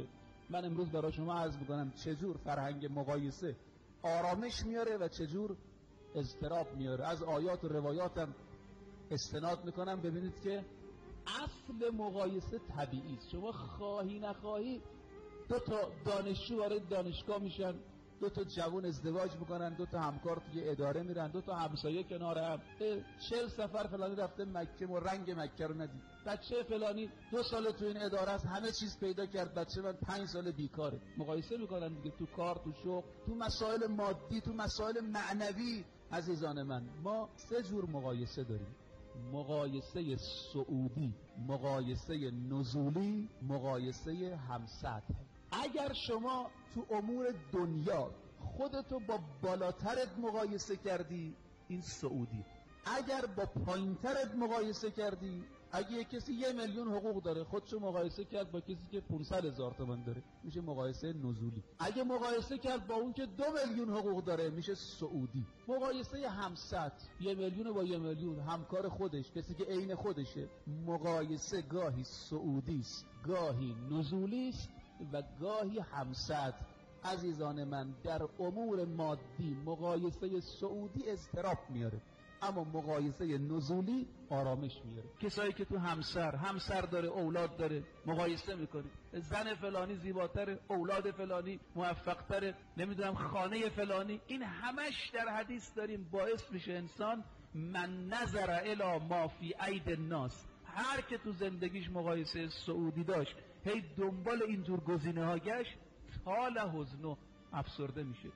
من امروز برای شما عرض میکنم چجور فرهنگ مقایسه آرامش میاره و چجور اضطراب میاره. از آیات و روایاتم استناد میکنم. ببینید که اصل مقایسه طبیعی است. شما خواهی نخواهی دو تا دانشجو وارد دانشگاه میشن، دو تا جوان ازدواج میکنن، دو تا همکار توی اداره میرن، دو تا همسایه کنار هم 40 سفر فلانی رفته مکه و رنگ مکه رو ندید، بچه فلانی 2 سال تو این اداره است همه چیز پیدا کرد، بچه من 5 سال بیکاره. مقایسه میکنن دیگه تو کار، تو شغل، تو مسائل مادی، تو مسائل معنوی. عزیزان من، ما 3 جور مقایسه داریم: مقایسه صعودی، مقایسه نزولی، مقایسه همسطح. اگر شما تو امور دنیا خودتو با بالاترت مقایسه کردی، این صعودی. اگر با پایینترت مقایسه کردی، اگه کسی 1 میلیون حقوق داره خودشو مقایسه کرد با کسی که 500,000 تومان داره، میشه مقایسه نزولی. اگه مقایسه کرد با اون که 2 میلیون حقوق داره، میشه صعودی. مقایسه همسطح، 1 میلیون با 1 میلیون همکار خودش، کسی که عین خودشه. مقایسه گاهی صعودی است، گاهی نزولی است و گاهی همسطح. عزیزان من، در امور مادی مقایسه صعودی اضطراب میاره، اما مقایسه نزولی آرامش میاره. کسایی که تو همسر داره، اولاد داره، مقایسه میکنه، زن فلانی زیباتره، اولاد فلانی موفقتره، نمیدونم خانه فلانی. این همش در حدیث داریم باعث میشه انسان من نظر الی ما فی اید الناس، هر که تو زندگیش مقایسه صعودی داشت هی دنبال اینجور گزینه ها گشت، حال حزن افسرده میشه.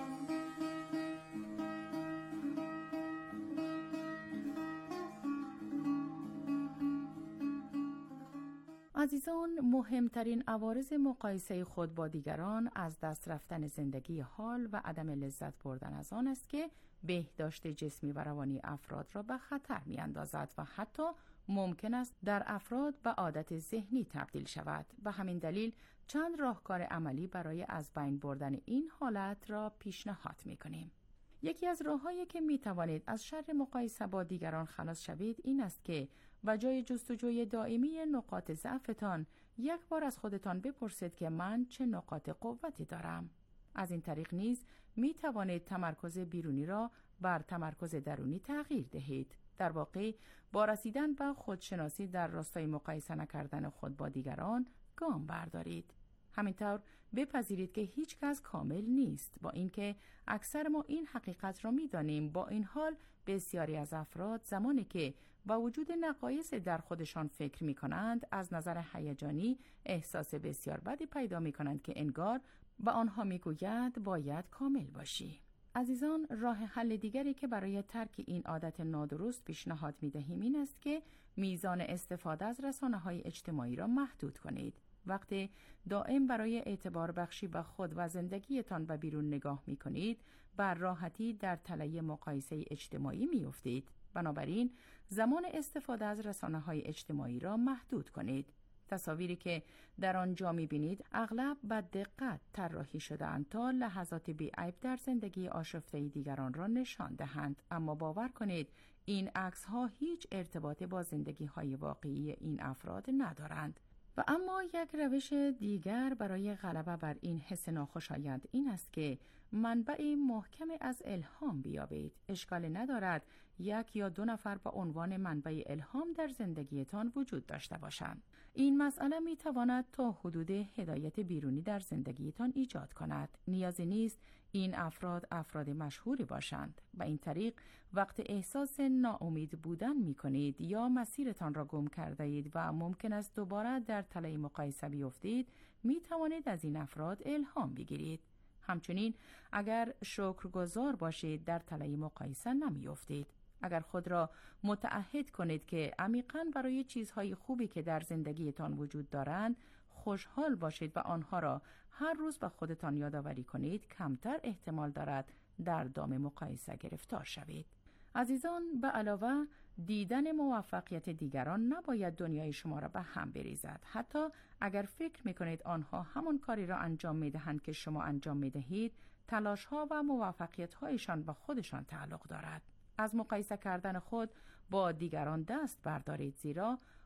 عزیزان، مهمترین عوارض مقایسه خود با دیگران از دست رفتن زندگی حال و عدم لذت بردن از آن است که بهداشت جسمی و روانی افراد را به خطر می اندازد و حتی ممکن است در افراد به عادت ذهنی تبدیل شود. به همین دلیل چند راهکار عملی برای از بین بردن این حالت را پیشنهاد می کنیم. یکی از راه‌هایی که می توانید از شر مقایسه با دیگران خلاص شوید این است که و جای جستجوی دائمی نقاط ضعفتان، یک بار از خودتان بپرسید که من چه نقاط قوتی دارم. از این طریق نیز می توانید تمرکز بیرونی را بر تمرکز درونی تغییر دهید. در واقع با رسیدن به خودشناسی در راستای مقایسه نکردن خود با دیگران گام بردارید. همینطور بپذیرید که هیچ کس کامل نیست. با اینکه اکثر ما این حقیقت را می‌دانیم، با این حال بسیاری از افراد زمانی که با وجود نقایص در خودشان فکر می‌کنند، از نظر هیجانی احساس بسیار بدی پیدا می‌کنند که انگار به آنها می‌گوید باید کامل باشی. عزیزان، راه حل دیگری که برای ترک این عادت نادرست پیشنهاد می‌دهیم این است که میزان استفاده از رسانه‌های اجتماعی را محدود کنید. وقتی دائم برای اعتبار بخشی به خود و زندگیتان به بیرون نگاه می کنید، بر راحتی در تله مقایسه اجتماعی می افتید. بنابراین زمان استفاده از رسانه‌های اجتماعی را محدود کنید. تصاویری که در آنجا می بینید اغلب به دقت طراحی شده‌اند تا لحظات بی‌عیب در زندگی آشفته دیگران را نشان دهند، اما باور کنید این عکس‌ها هیچ ارتباطی با زندگی‌های واقعی این افراد ندارند. و اما یک روش دیگر برای غلبه بر این حس ناخوشایند این است که منبع محکم از الهام بیابید. اشکال ندارد 1 یا 2 نفر به عنوان منبع الهام در زندگیتان وجود داشته باشند. این مسئله می تواند تا حدود هدایت بیرونی در زندگیتان ایجاد کند. نیازی نیست این افراد مشهوری باشند. به این طریق وقت احساس ناامید بودن می کنید یا مسیرتان را گم کرده اید و ممکن است دوباره در تله مقایسه بیفتید، می توانید از این افراد الهام بگیرید. همچنین اگر شکرگزار باشید در تله مقایسه نمی افتید. اگر خود را متعهد کنید که عمیقاً برای چیزهای خوبی که در زندگیتان وجود دارند خوشحال باشید و آنها را هر روز به خودتان یادآوری کنید، کمتر احتمال دارد در دام مقایسه گرفتار شوید. عزیزان، به علاوه دیدن موفقیت دیگران نباید دنیای شما را به هم بریزد. حتی اگر فکر می‌کنید آنها همان کاری را انجام می‌دهند که شما انجام می‌دهید، تلاش‌ها و موفقیت‌هایشان به خودشان تعلق دارد. از مقایسه کردن خود با دیگران دست بردارید، زیرا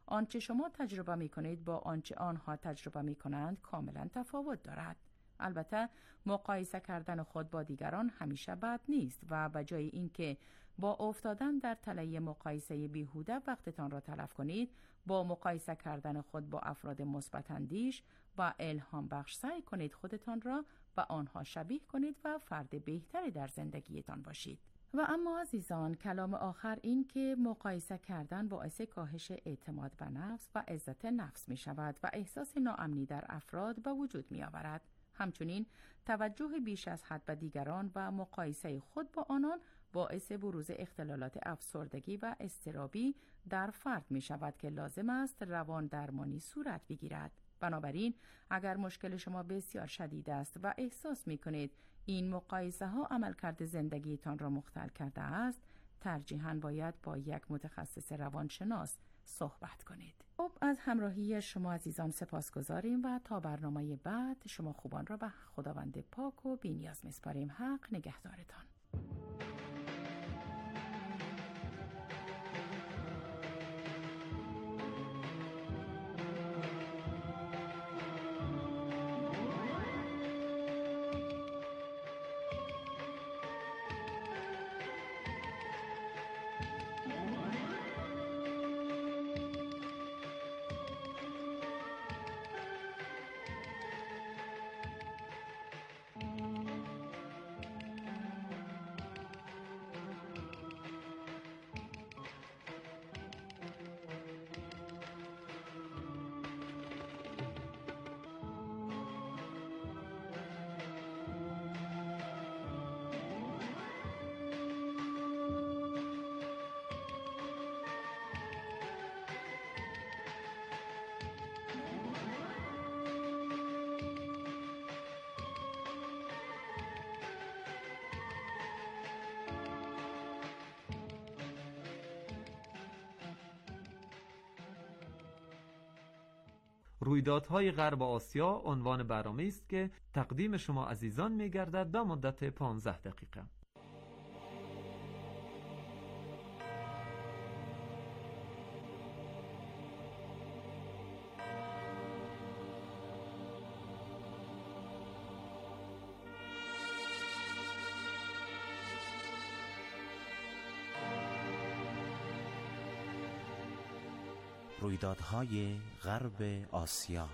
آنچه شما تجربه می کنید با آنچه آنها تجربه می کنند کاملا تفاوت دارد. البته مقایسه کردن خود با دیگران همیشه بد نیست و به جای اینکه با افتادن در تله مقایسه بیهوده وقتتان را تلف کنید، با مقایسه کردن خود با افراد مثبت اندیش و الهام بخش سعی کنید خودتان را به آنها شبیه کنید و فرد بهتری در زندگیتان باشید. و اما عزیزان، کلام آخر این که مقایسه کردن باعث کاهش اعتماد به نفس و عزت نفس می شود و احساس ناامنی در افراد به وجود می آورد. همچنین توجه بیش از حد به دیگران و مقایسه خود با آنان باعث بروز اختلالات افسردگی و اضطرابی در فرد می شود که لازم است روان درمانی صورت بگیرد. بنابراین اگر مشکل شما بسیار شدید است و احساس می کنید این مقایسه ها عملکرد زندگیتان را مختل کرده است، ترجیحاً باید با یک متخصص روانشناس صحبت کنید. خب، از همراهی شما عزیزان سپاسگزاریم و تا برنامه بعد شما خوبان را به خداوند پاک و بی‌نیاز می‌سپاریم. حق نگهدارتان. رویدادهای غرب آسیا عنوان برنامه است که تقدیم شما عزیزان می‌گردد به مدت 15 دقیقه. رویدادهای غرب آسیا.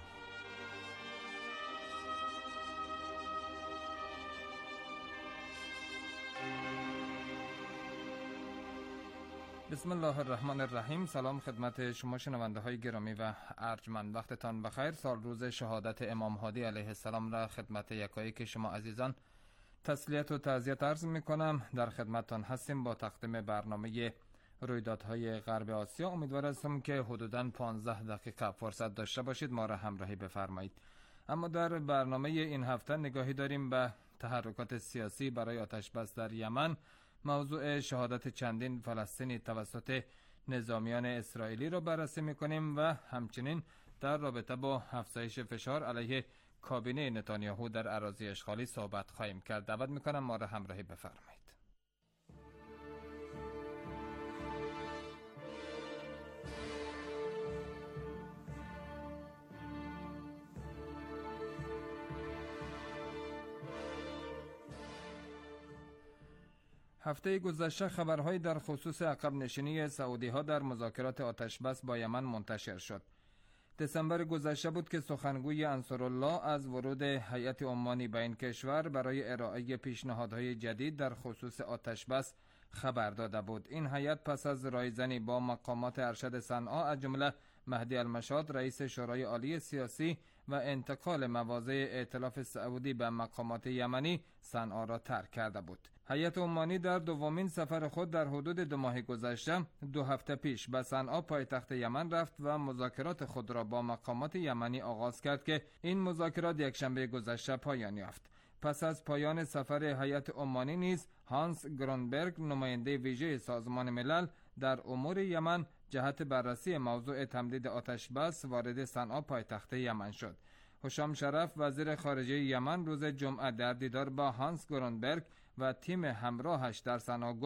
بسم الله الرحمن الرحیم. سلام خدمت شما شنونده های گرامی و ارجمند، وقتتان بخیر. سال روز شهادت امام هادی علیه السلام را خدمت یکایک شما عزیزان تسلیت و تعزیت عرض می کنم. در خدمتتان هستیم با تقدیم برنامه رویدادهای غرب آسیا. امیدوار هستم که حدوداً 15 دقیقه فرصت داشته باشید ما را همراهی بفرمایید. اما در برنامه این هفته نگاهی داریم به تحرکات سیاسی برای آتش بس در یمن. موضوع شهادت چندین فلسطینی توسط نظامیان اسرائیلی را بررسی می‌کنیم و همچنین در رابطه با افزایش فشار علیه کابینه نتانیاهو در اراضی اشغالی صحبت خواهیم کرد. دعوت می‌کنم ما را همراهی بفرمایید. هفته گذشته خبرهایی در خصوص عقب نشینی سعودی ها در مذاکرات آتشبس با یمن منتشر شد. دسامبر گذشته بود که سخنگوی انصارالله از ورود هیئت عمانی به این کشور برای ارائه پیشنهادهای جدید در خصوص آتشبس خبر داده بود. این هیئت پس از رایزنی با مقامات ارشد صنعا از جمله مهدی المشاد رئیس شورای عالی سیاسی و انتقال مواضع ائتلاف سعودی به مقامات یمنی صنعا را ترک کرده بود. هیئت عمانی در دومین سفر خود در حدود 2 ماه گذشته 2 هفته پیش به صنعا پایتخت یمن رفت و مذاکرات خود را با مقامات یمنی آغاز کرد که این مذاکرات یکشنبه گذشته پایان یافت. پس از پایان سفر هیئت عمانی نیز هانس گرونبرگ نماینده ویژه سازمان ملل در امور یمن جهت بررسی موضوع تمدید آتش بس وارد صنعا پایتخت یمن شد. حشام شرف وزیر خارجه یمن روز جمعه در دیدار با هانس گرونبرگ و تیم همراهش در صنعا گفت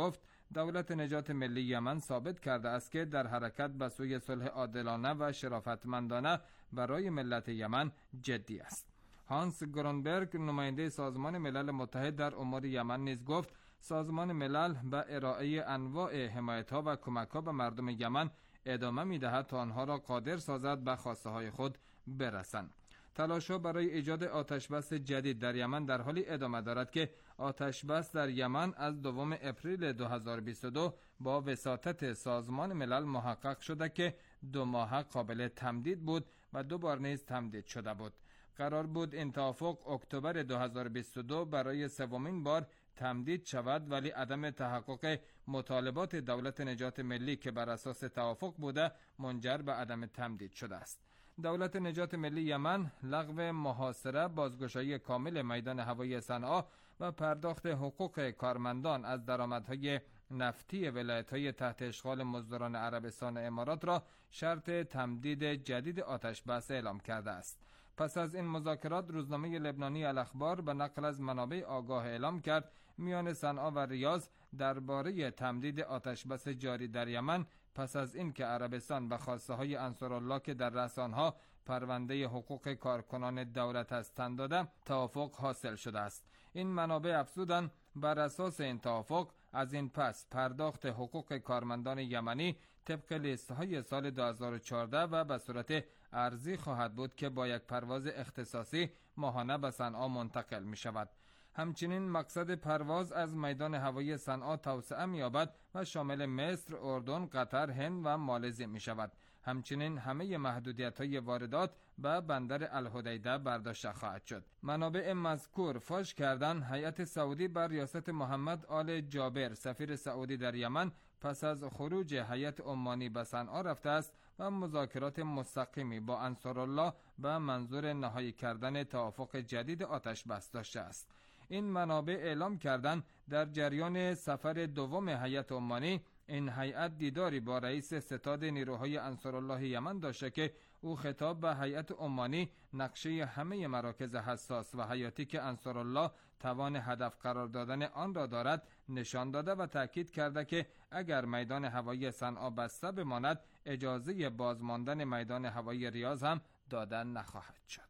دولت نجات ملی یمن ثابت کرده است که در حرکت به سوی صلح عادلانه و شرافتمندانه برای ملت یمن جدی است. هانس گرونبرگ نماینده سازمان ملل متحد در امور یمن نیز گفت سازمان ملل به ارائه انواع حمایت‌ها و کمک‌ها به مردم یمن ادامه می‌دهد تا آنها را قادر سازد به خواسته‌های خود برسند. تلاش‌ها برای ایجاد آتش‌بس جدید در یمن در حالی ادامه دارد که آتش‌بس در یمن از 2 اپریل 2022 با وساطت سازمان ملل محقق شده که 2 ماه قابل تمدید بود و 2 بار نیز تمدید شده بود. قرار بود این توافق اکتبر 2022 برای 3مین بار تمدید شود، ولی عدم تحقق مطالبات دولت نجات ملی که بر اساس توافق بوده منجر به عدم تمدید شده است. دولت نجات ملی یمن لغو محاصره، بازگشایی کامل میدان هوایی صنعا و پرداخت حقوق کارمندان از درآمدهای نفتی ولایت‌های تحت اشغال مزدوران عربستان و امارات را شرط تمدید جدید آتش‌بس اعلام کرده است. پس از این مذاکرات روزنامه لبنانی الاخبار به نقل از منابع آگاه اعلام کرد میان صنعا و ریاض درباره تمدید آتش‌بس جاری در یمن پس از این که عربستان به خواسته‌های انصارالله که در رأس آنها پرونده حقوق کارکنان دولت هستند داده توافق حاصل شده است. این منابع افزودند بر اساس این توافق از این پس پرداخت حقوق کارمندان یمنی طبق لیست‌های سال 2014 و به صورت ارزی خواهد بود که با یک پرواز اختصاصی ماهانه به صنعا منتقل می شود. همچنین مقصد پرواز از میدان هوایی صنعا توسعه می‌یابد و شامل مصر، اردن، قطر، هند و مالزی می شود. همچنین همه محدودیت‌های واردات به بندر الحدیده برداشته خواهد شد. منابع مذکور فاش کردند هیئت سعودی بر ریاست محمد آل جابر سفیر سعودی در یمن پس از خروج هیئت عمانی به صنعا رفته است و مذاکرات مستقیمی با انصارالله به منظور نهایی کردن توافق جدید آتش‌بس داشته است. این منابع اعلام کردند در جریان سفر دوم هیئت عمانی این هیئت دیداری با رئیس ستاد نیروهای انصارالله یمن داشته که او خطاب به هیئت عمانی نقشه همه مراکز حساس و حیاتی که انصارالله توان هدف قرار دادن آن را دارد نشان داده و تاکید کرده که اگر میدان هوایی صنعا بسته بماند اجازه بازماندن میدان هوایی ریاض هم داده نخواهد شد.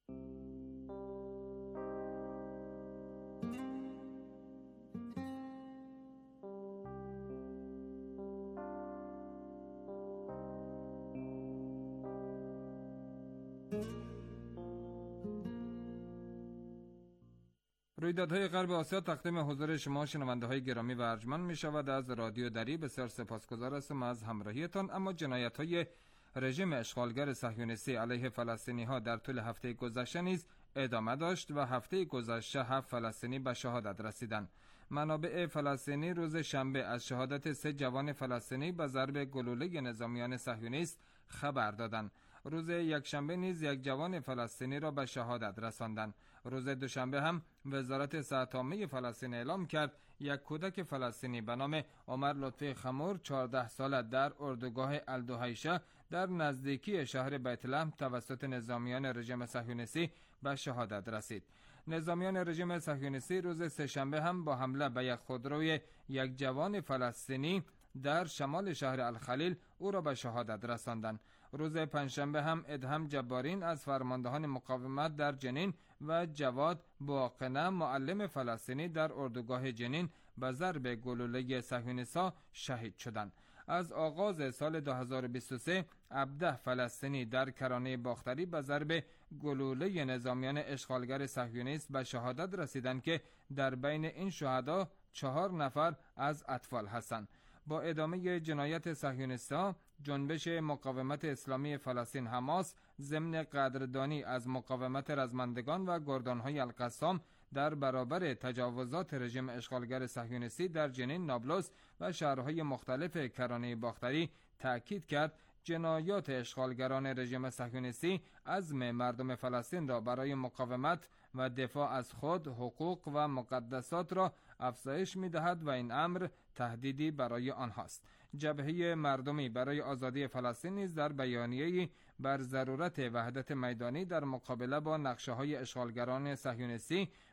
رویدادهای غرب آسیا تقدیم حضور شما شنونده های گرامی و ارجمند می شود. از رادیو دری بسیار سپاسگزار هستم از همراهیتان. اما جنایت های رژیم اشغالگر صهیونیستی علیه فلسطینی ها در طول هفته گذشته نیز ادامه داشت و هفته گذشته 7 فلسطینی به شهادت رسیدند. منابع فلسطینی روز شنبه از شهادت 3 جوان فلسطینی به ضرب گلوله نظامیان صهیونیست خبر دادند. روز یکشنبه نیز 1 جوان فلسطینی را به شهادت رساندند. روز دوشنبه هم وزارت صحت عامه فلسطین اعلام کرد 1 کودک فلسطینی به نام عمر لطفی خمور 14 ساله در اردوگاه الدوحیشه در نزدیکی شهر بیت لحم توسط نظامیان رژیم صهیونیستی به شهادت رسید. نظامیان رژیم صهیونیستی روز سه‌شنبه هم با حمله به یک خودروی 1 جوان فلسطینی در شمال شهر الخلیل او را به شهادت رساندند. روز پنجشنبه هم ادهم جبارین از فرماندهان مقاومت در جنین و جواد باقنه معلم فلسطینی در اردوگاه جنین به ضرب گلوله صهیونیست‌ها شهید شدند. از آغاز سال 2023 17 فلسطینی در کرانه باختری به ضرب گلوله نظامیان اشغالگر صهیونیست به شهادت رسیدند که در بین این شهدا 4 نفر از اطفال هستند. با ادامه جنایت صهیونیست‌ها جنبش مقاومت اسلامی فلسطین حماس ضمن قدردانی از مقاومت رزمندگان و گردانهای القسام در برابر تجاوزات رژیم اشغالگر صهیونیستی در جنین، نابلس و شهرهای مختلف کرانه باختری تأکید کرد جنایات اشغالگران رژیم صهیونیستی عزم مردم فلسطین را برای مقاومت و دفاع از خود، حقوق و مقدسات را افزایش می‌دهد و این امر تهدیدی برای آنهاست. جبهه مردمی برای آزادی فلسطین نیز در بیانیه‌ای بر ضرورت وحدت میدانی در مقابله با نقشه‌های اشغالگران صهیونیستی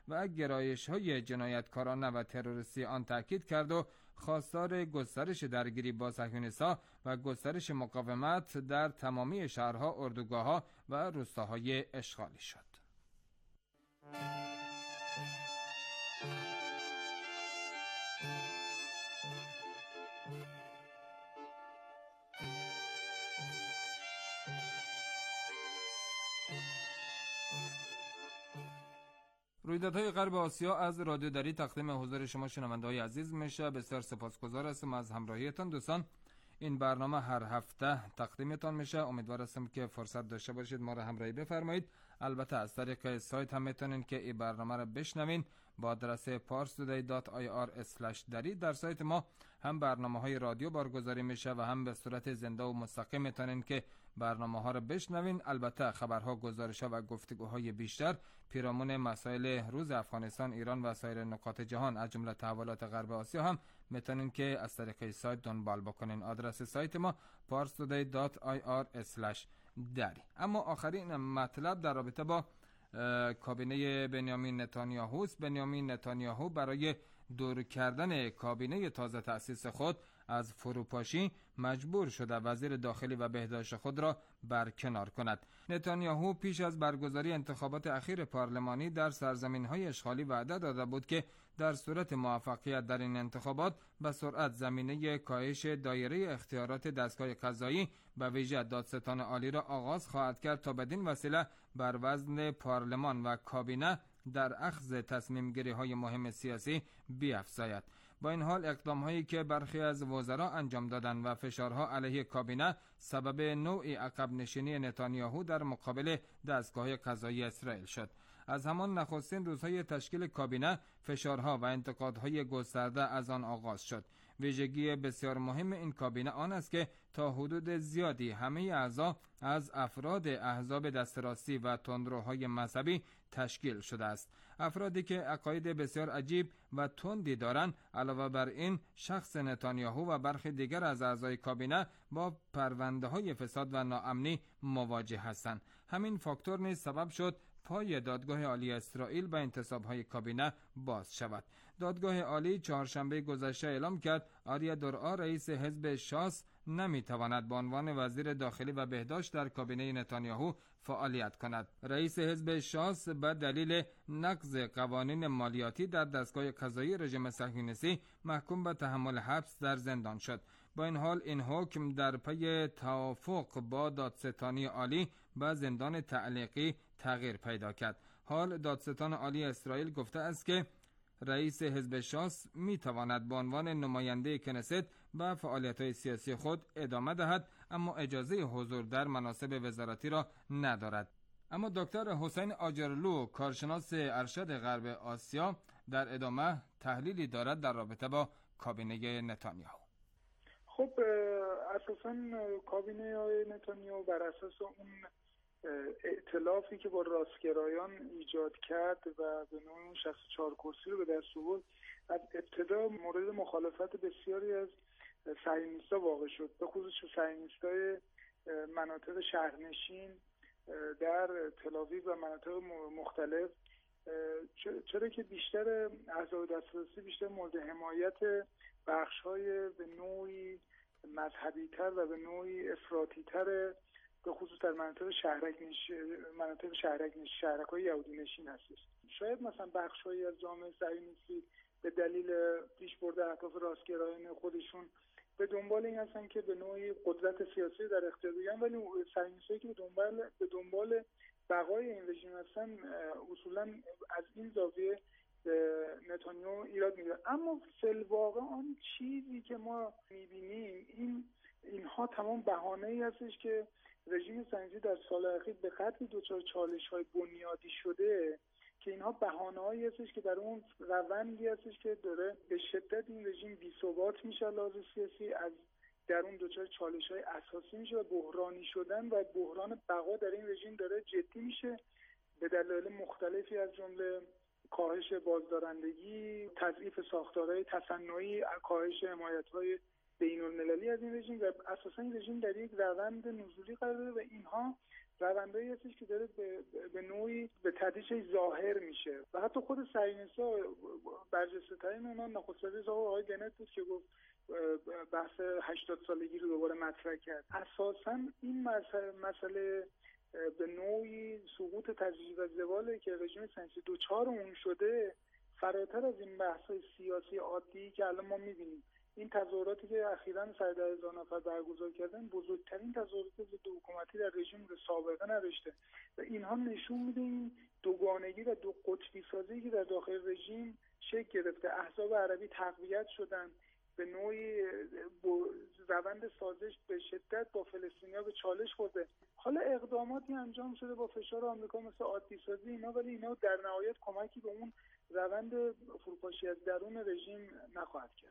و گرایش‌های جنایتکارانه و تروریستی آن تاکید کرد و خواستار گسترش درگیری با صهیونیست‌ها و گسترش مقاومت در تمامی شهرها، اردوگاه‌ها و روستاهای اشغالی شد. رویدادهای غرب آسیا از رادیو دری تقدیم حضور شما شنونده‌های عزیز میشه. بسیار سپاسگزار هستم از همراهیتان دوستان. این برنامه هر هفته تقدیمتان میشه. امیدوار هستم که فرصت داشته باشید ما را همراهی بفرمایید. البته از طریق سایت هم میتونین که این برنامه را بشنوین با آدرس parstoday.ir/dari. در سایت ما هم برنامه‌های رادیو برگزاری میشه و هم به صورت زنده و مستقیم میتونین که برنامه‌ها را بشنوین. البته خبرها، گزارش‌ها و گفتگوهای بیشتر پیرامون مسائل روز افغانستان، ایران و سایر نقاط جهان از جمله تحولات غرب آسیا هم میتونین که از طریق سایت دنبال بکنین. آدرس سایت ما parstoday.ir/dari. اما آخرین مطلب در رابطه با کابینه بنیامین نتانیاهو است. بنیامین نتانیاهو برای دور کردن کابینه تازه تأسیس خود از فروپاشی مجبور شده وزیر داخلی و بهداشت خود را برکنار کند. نتانیاهو پیش از برگزاری انتخابات اخیر پارلمانی در سرزمین‌های اشغالی وعده داده بود که در صورت موفقیت در این انتخابات به سرعت زمینه کاهش دایره اختیارات دستگاه قضایی به ویژه دادستان عالی را آغاز خواهد کرد تا بدین وسیله بر وزن پارلمان و کابینه در اخذ تصمیم گیری های مهم سیاسی بیفزاید. با این حال اقدام هایی که برخی از وزرا انجام دادند و فشارها علیه کابینه سبب نوعی عقب نشینی نتانیاهو در مقابل دستگاه قضایی اسرائیل شد. از همان نخستین روزهای تشکیل کابینه فشارها و انتقادهای گسترده از آن آغاز شد. ویژگی بسیار مهم این کابینه آن است که تا حدود زیادی همه اعضا از افراد احزاب دست راستی و تندروهای مذهبی تشکیل شده است. افرادی که عقاید بسیار عجیب و تندی دارند. علاوه بر این شخص نتانیاهو و برخی دیگر از اعضای کابینه با پرونده‌های فساد و ناامنی مواجه هستند. همین فاکتور نیز سبب شد پای دادگاه عالی اسرائیل به انتصاب‌های کابینه باز شود. دادگاه عالی چهارشنبه گذشته اعلام کرد آریا درعا رئیس حزب شاس نمیتواند به عنوان وزیر داخلی و بهداشت در کابینه نتانیاهو فعالیت کند. رئیس حزب شاس به دلیل نقض قوانین مالیاتی در دستگاه قضایی رژیم صهیونیستی محکوم به تحمل حبس در زندان شد. با این حال این حکم در پی توافق با دادستانی عالی به زندان تعلیقی تغییر پیدا کرد. حال دادستان عالی اسرائیل گفته است که رئیس حزب شاس می تواند به عنوان نماینده کنست به فعالیت‌های سیاسی خود ادامه دهد، اما اجازه حضور در مناصب وزارتی را ندارد. اما دکتر حسین آجرلو، کارشناس ارشد غرب آسیا، در ادامه تحلیلی دارد در رابطه با کابینه نتانیاهو. خب اساساً کابینه نتانیاهو بر اساس اون ائتلافی که با راستگرایان ایجاد کرد و به نوعی اون 64 کرسی رو به دست آورد، از ابتدا مورد مخالفت بسیاری از صهیونیست‌ها واقع شد، به خصوص صهیونیست‌های مناطق شهرنشین در تل‌آویو و مناطق مختلف، چرا که بیشتر احزاب دسترسی بیشتر مورد حمایت بخش‌های به نوعی مذهبی‌تر و به نوعی افراطی‌تر، به خصوص در مناطق شهرک‌های یهودی نشین هستش. شاید مثلا بخش‌هایی از جامعه صهیونیستی به دلیل پیشبرد اهداف راستگرایانه خودشون به دنبال این هستن که به نوعی قدرت سیاسی در اختیار بگیرن، ولی صهیونیستایی که به دنبال بقای این رژیم هستن اصولا از این زاویه نتانیاهو ایراد میگیره. اما فی الواقع آن چیزی که ما می‌بینیم اینها تمام بهانه‌ای هستش که رژیم صهیونیستی در سال اخیر به قدری دچار چالش‌های بنیادی شده که اینها بهانه‌هایی هستش که در اون روندی هستش که داره به شدت این رژیم بی‌ثبات میشه، لحاظ سیاسی از درون دچار چالش‌های اساسی میشه و بحرانی شدن و بحران بقا در این رژیم داره جدی میشه به دلایل مختلفی، از جمله کاهش بازدارندگی، تضعیف ساختارهای تصنعی، کاهش حمایت‌های بین‌المللی از این رژیم و اساساً این رژیم در یک روند نزولی قرار داره و اینها روندایی هستش که داره به نوعی به تدریج ظاهر میشه و حتی خود صهیونیست‌ها برجسته‌ترین اونها نخست وزیر آقای بنت بود که گفت بحث 80 سالگی رو دوباره مطرح کرد. اساساً این مسئله به نوعی سقوط تجدید و زواله که رژیم صهیونیستی دوچار اون شده، فراتر از این بحث‌های سیاسی عادی که الان ما می‌بینیم. این تظاهراتی که اخیراً سر 10,000 نفر برگزار کردن بزرگترین تظاهرات ضد حکومتی در رژیم رو سابقه نداشته و اینها نشون میده این دوگانگی و دو قطبی سازی که در داخل رژیم شکل گرفته. احزاب عربی تقویت شدن، به نوعی روند سازش به شدت با فلسطینی‌ها به چالش خورده. حالا اقداماتی انجام شده با فشار آمریکا مثل عادی سازی اینا، ولی اینا در نهایت کمکی به اون روند فروپاشی از درون رژیم نخواهد کرد.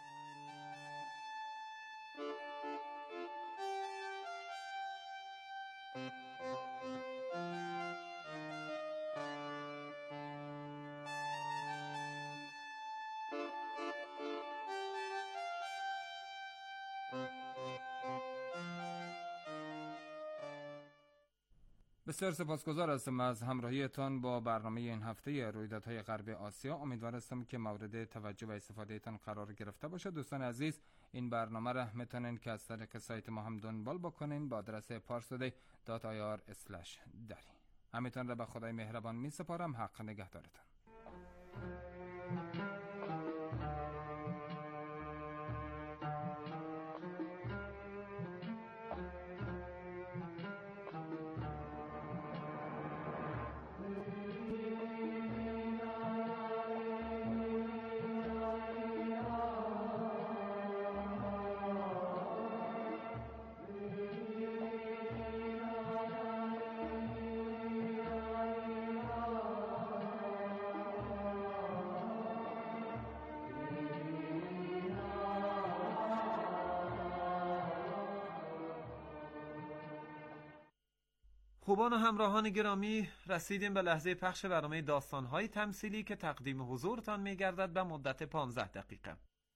بسیار سپاسگزار هستم از همراهیتان با برنامه این هفته رویدادهای غرب آسیا. امیدوار هستم که مورد توجه و استفاده تان قرار گرفته باشه. دوستان عزیز، این برنامه را میتونین که از طریق سایت ما هم دنبال بکنین با آدرس parstoday.ir/dari. همتون را به خدای مهربان می سپارم. حق نگهدارتان. خوبان و همراهان گرامی، رسیدیم به لحظه پخش برنامه داستان‌های تمثیلی که تقدیم حضورتان می‌گردد به مدت 15 دقیقه.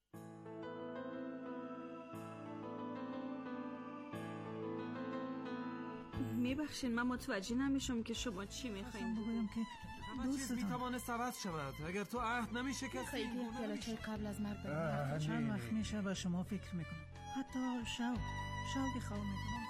میبخشین من متوجه نمیشم که شما چی میخواین. بگویم که دوست میتوانه عوض شود اگر تو عهد نمیشه که خیلی پیاله قبل از مرگ چند وقت میشه به شما فکر میکنم، حتی شوقی خواه میکنم.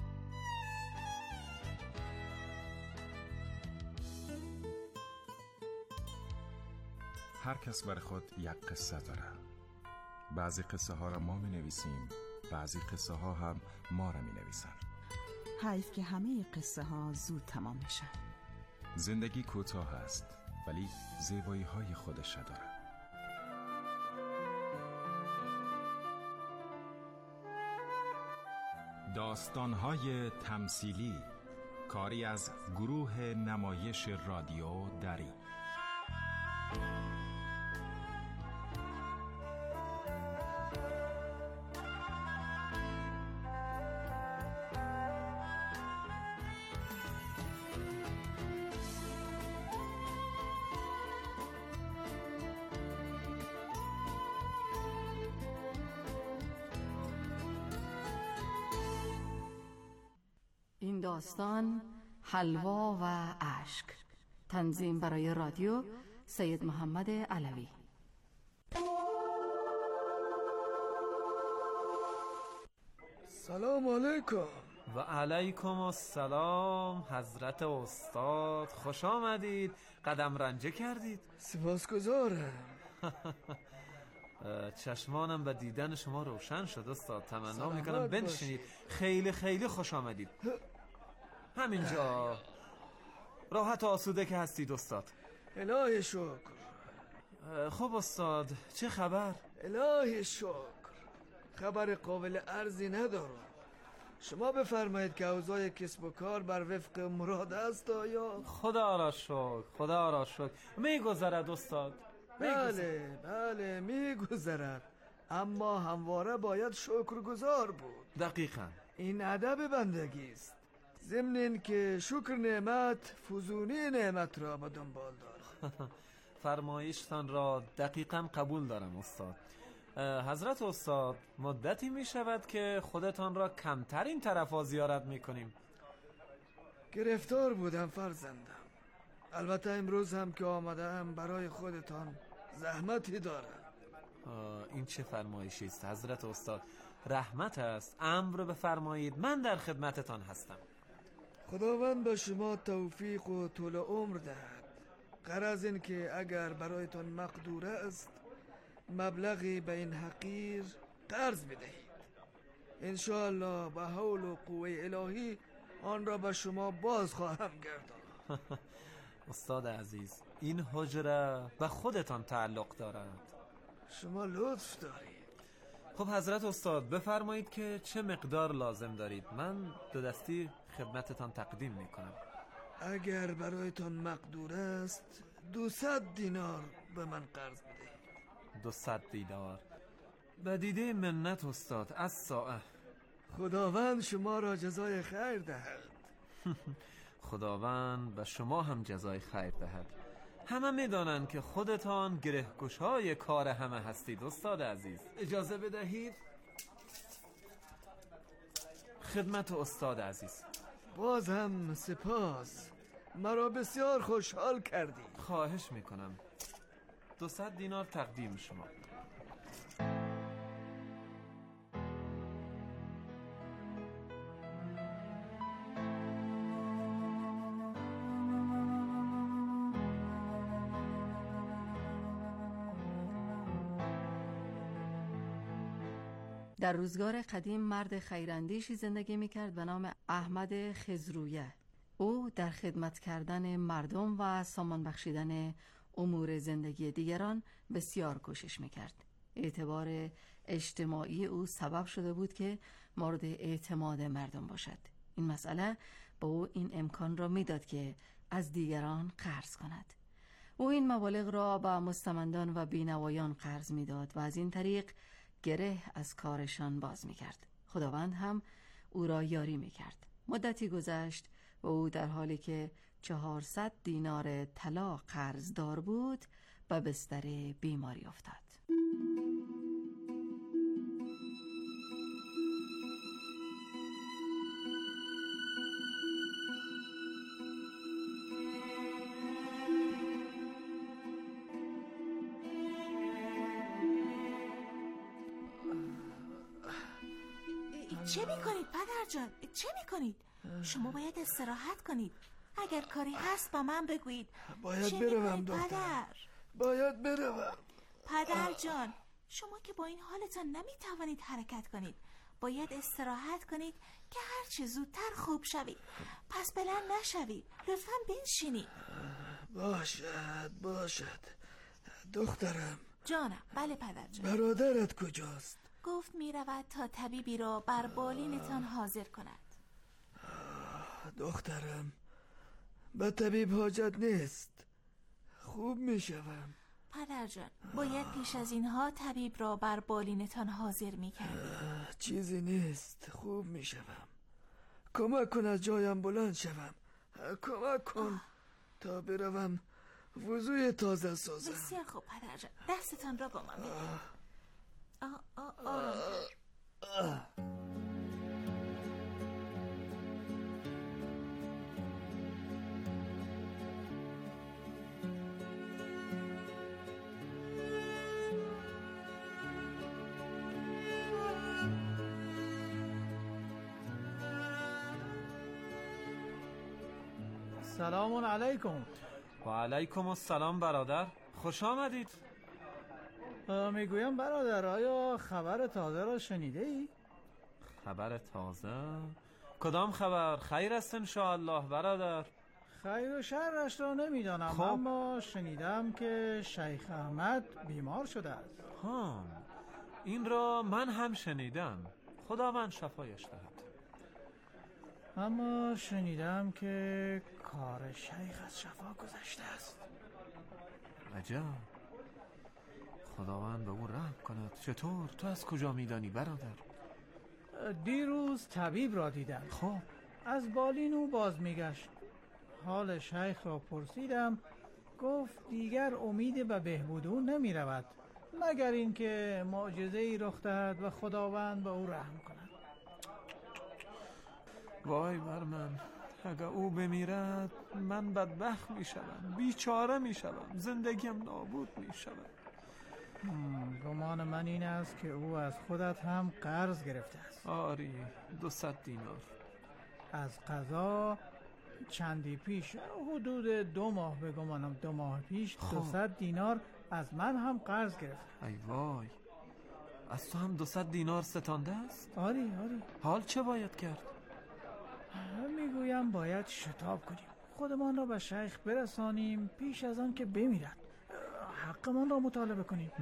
هر کس بر خود یک قصه داره. بعضی قصه ها را ما می نویسیم، بعضی قصه ها هم ما را می نویسن. حیف که همه قصه ها زود تمام میشن. زندگی کوتاه است ولی زیبایی های خودش داره. داستان های تمثیلی، کاری از گروه نمایش رادیو دری. این داستان حلوا و اشک. تنظیم برای رادیو سید محمد علوی. سلام علیکم. و علیکم السلام حضرت استاد، خوش آمدید. قدم رنجه کردید. سپاسگزارم. چشمانم به دیدن شما روشن شد استاد. تمنا میکنم بنشینید. خیلی خیلی خوش آمدید. همینجا راحت و آسوده که هستید استاد. الهی شکر. خب استاد چه خبر؟ الهی شکر. خبر قابل ارزی ندارم. شما بفرمایید که اوضاع کسب و کار بر وفق مراد است یا؟ خدا را شکر، خدا را شکر. میگذرد استاد. بله میگذرد، اما همواره باید شکرگزار بود. دقیقاً این ادب بندگی است. ضمن این که شکر نعمت فزونی نعمت را به دنبال دارد. فرمایشتان را دقیقاً قبول دارم استاد. حضرت استاد، مدتی می شود که خودتان را کمتر این طرف ها زیارت می کنیم. گرفتار بودم فرزندم. البته امروز هم که آمدم برای خودتان زحمتی دارم. این چه فرمایشی است حضرت استاد؟ رحمت است، امر بفرمایید، من در خدمتتان هستم. خداوند به شما توفیق و طول عمر دهد. غرض این که اگر برایتان مقدور است مبلغی به این حقیر قرض بدهید. انشاءالله به حول و قوه الهی آن را به شما باز خواهم گرداند. استاد عزیز، این حجره به خودتان تعلق دارد. شما لطف دارید. خب حضرت استاد بفرمایید که چه مقدار لازم دارید، من دو دستی خدمتتان تقدیم میکنم. اگر برایتان مقدور است 200 دینار به من قرض بدهید. 200 دینار؟ به دیده منت استاد، از ساعه. خداوند شما را جزای خیر دهد. خداوند به شما هم جزای خیر دهد. همه میدانند که خودتان گرهگشای کار همه هستید استاد عزیز. اجازه بدهید خدمت استاد عزیز. باز هم سپاس، مرا بسیار خوشحال کردی. خواهش میکنم. 200 دینار تقدیم شما. در روزگار قدیم مرد خیراندیشی زندگی میکرد به نام احمد خضرویه. او در خدمت کردن مردم و سامان بخشیدن امور زندگی دیگران بسیار کوشش میکرد. اعتبار اجتماعی او سبب شده بود که مورد اعتماد مردم باشد. این مسئله به او این امکان را میداد که از دیگران قرض کند. او این مبالغ را به مستمندان و بینوایان قرض میداد و از این طریق گره از کارشان باز میکرد. خداوند هم او را یاری میکرد. مدتی گذشت و او در حالی که 400 دینار طلا قرض دار بود به بستر بیماری افتاد. چه میکنید پدر جان؟ چه میکنید؟ شما باید استراحت کنید. اگر کاری هست با من بگویید. باید بروم دختر. باید بروم. پدر جان، شما که با این حالتان نمیتوانید حرکت کنید. باید استراحت کنید که هرچه زودتر خوب شوید. پس بلند نشوید، لطفاً بنشینید. باشد دخترم. جانم. بله پدر جان. برادرت کجاست؟ گفت می رود تا طبیبی را بر بالینتان حاضر کند. دخترم، به طبیب حاجت نیست، خوب می شوم. پدر جان، باید پیش از اینها طبیب را بر بالینتان حاضر می کردید. چیزی نیست، خوب می شوم. کمک کن از جایم بلند شوم. کمک کن تا بروم وضوی تازه سازم. بسیار خوب پدر جان، دستتان را با من بدید. سلام علیکم. و علیکم السلام برادر، خوش آمدید. میگویم برادر، آیا خبر تازه را شنیده ای؟ خبر تازه؟ کدام خبر؟ خیر است انشاءالله برادر. خیر و شرش را نمیدانم. خب. اما شنیدم که شیخ احمد بیمار شده است. این را من هم شنیدم. خداوند شفایش دهد. اما شنیدم که کار شیخ از شفا گذشته است. عجب. خداوند به او رحم کند. چطور؟ تو از کجا میدانی برادر؟ دیروز طبیب را دیدم. خب از بالین او باز میگشت. حال شیخ را پرسیدم، گفت دیگر امید به بهبود او نمی رود مگر اینکه معجزه ای رخ دهد و خداوند به او رحم کند. وای بر من، اگر او بمیرد من بدبخت می شدم، بیچاره می شدم، زندگیم نابود می شود. گمان من این است که او از خودت هم قرض گرفته است. آری، 200 دینار. از قضا چندی پیش، حدود 2 ماه بگمانم 2 ماه پیش 200 دینار از من هم قرض گرفت. ای وای، از تو هم 200 دینار ستانده است؟ آری. حال چه باید کرد؟ میگویم باید شتاب کنیم، خودمان را به شیخ برسانیم پیش از آن که بمیرد، حقمان را مطالبه کنیم.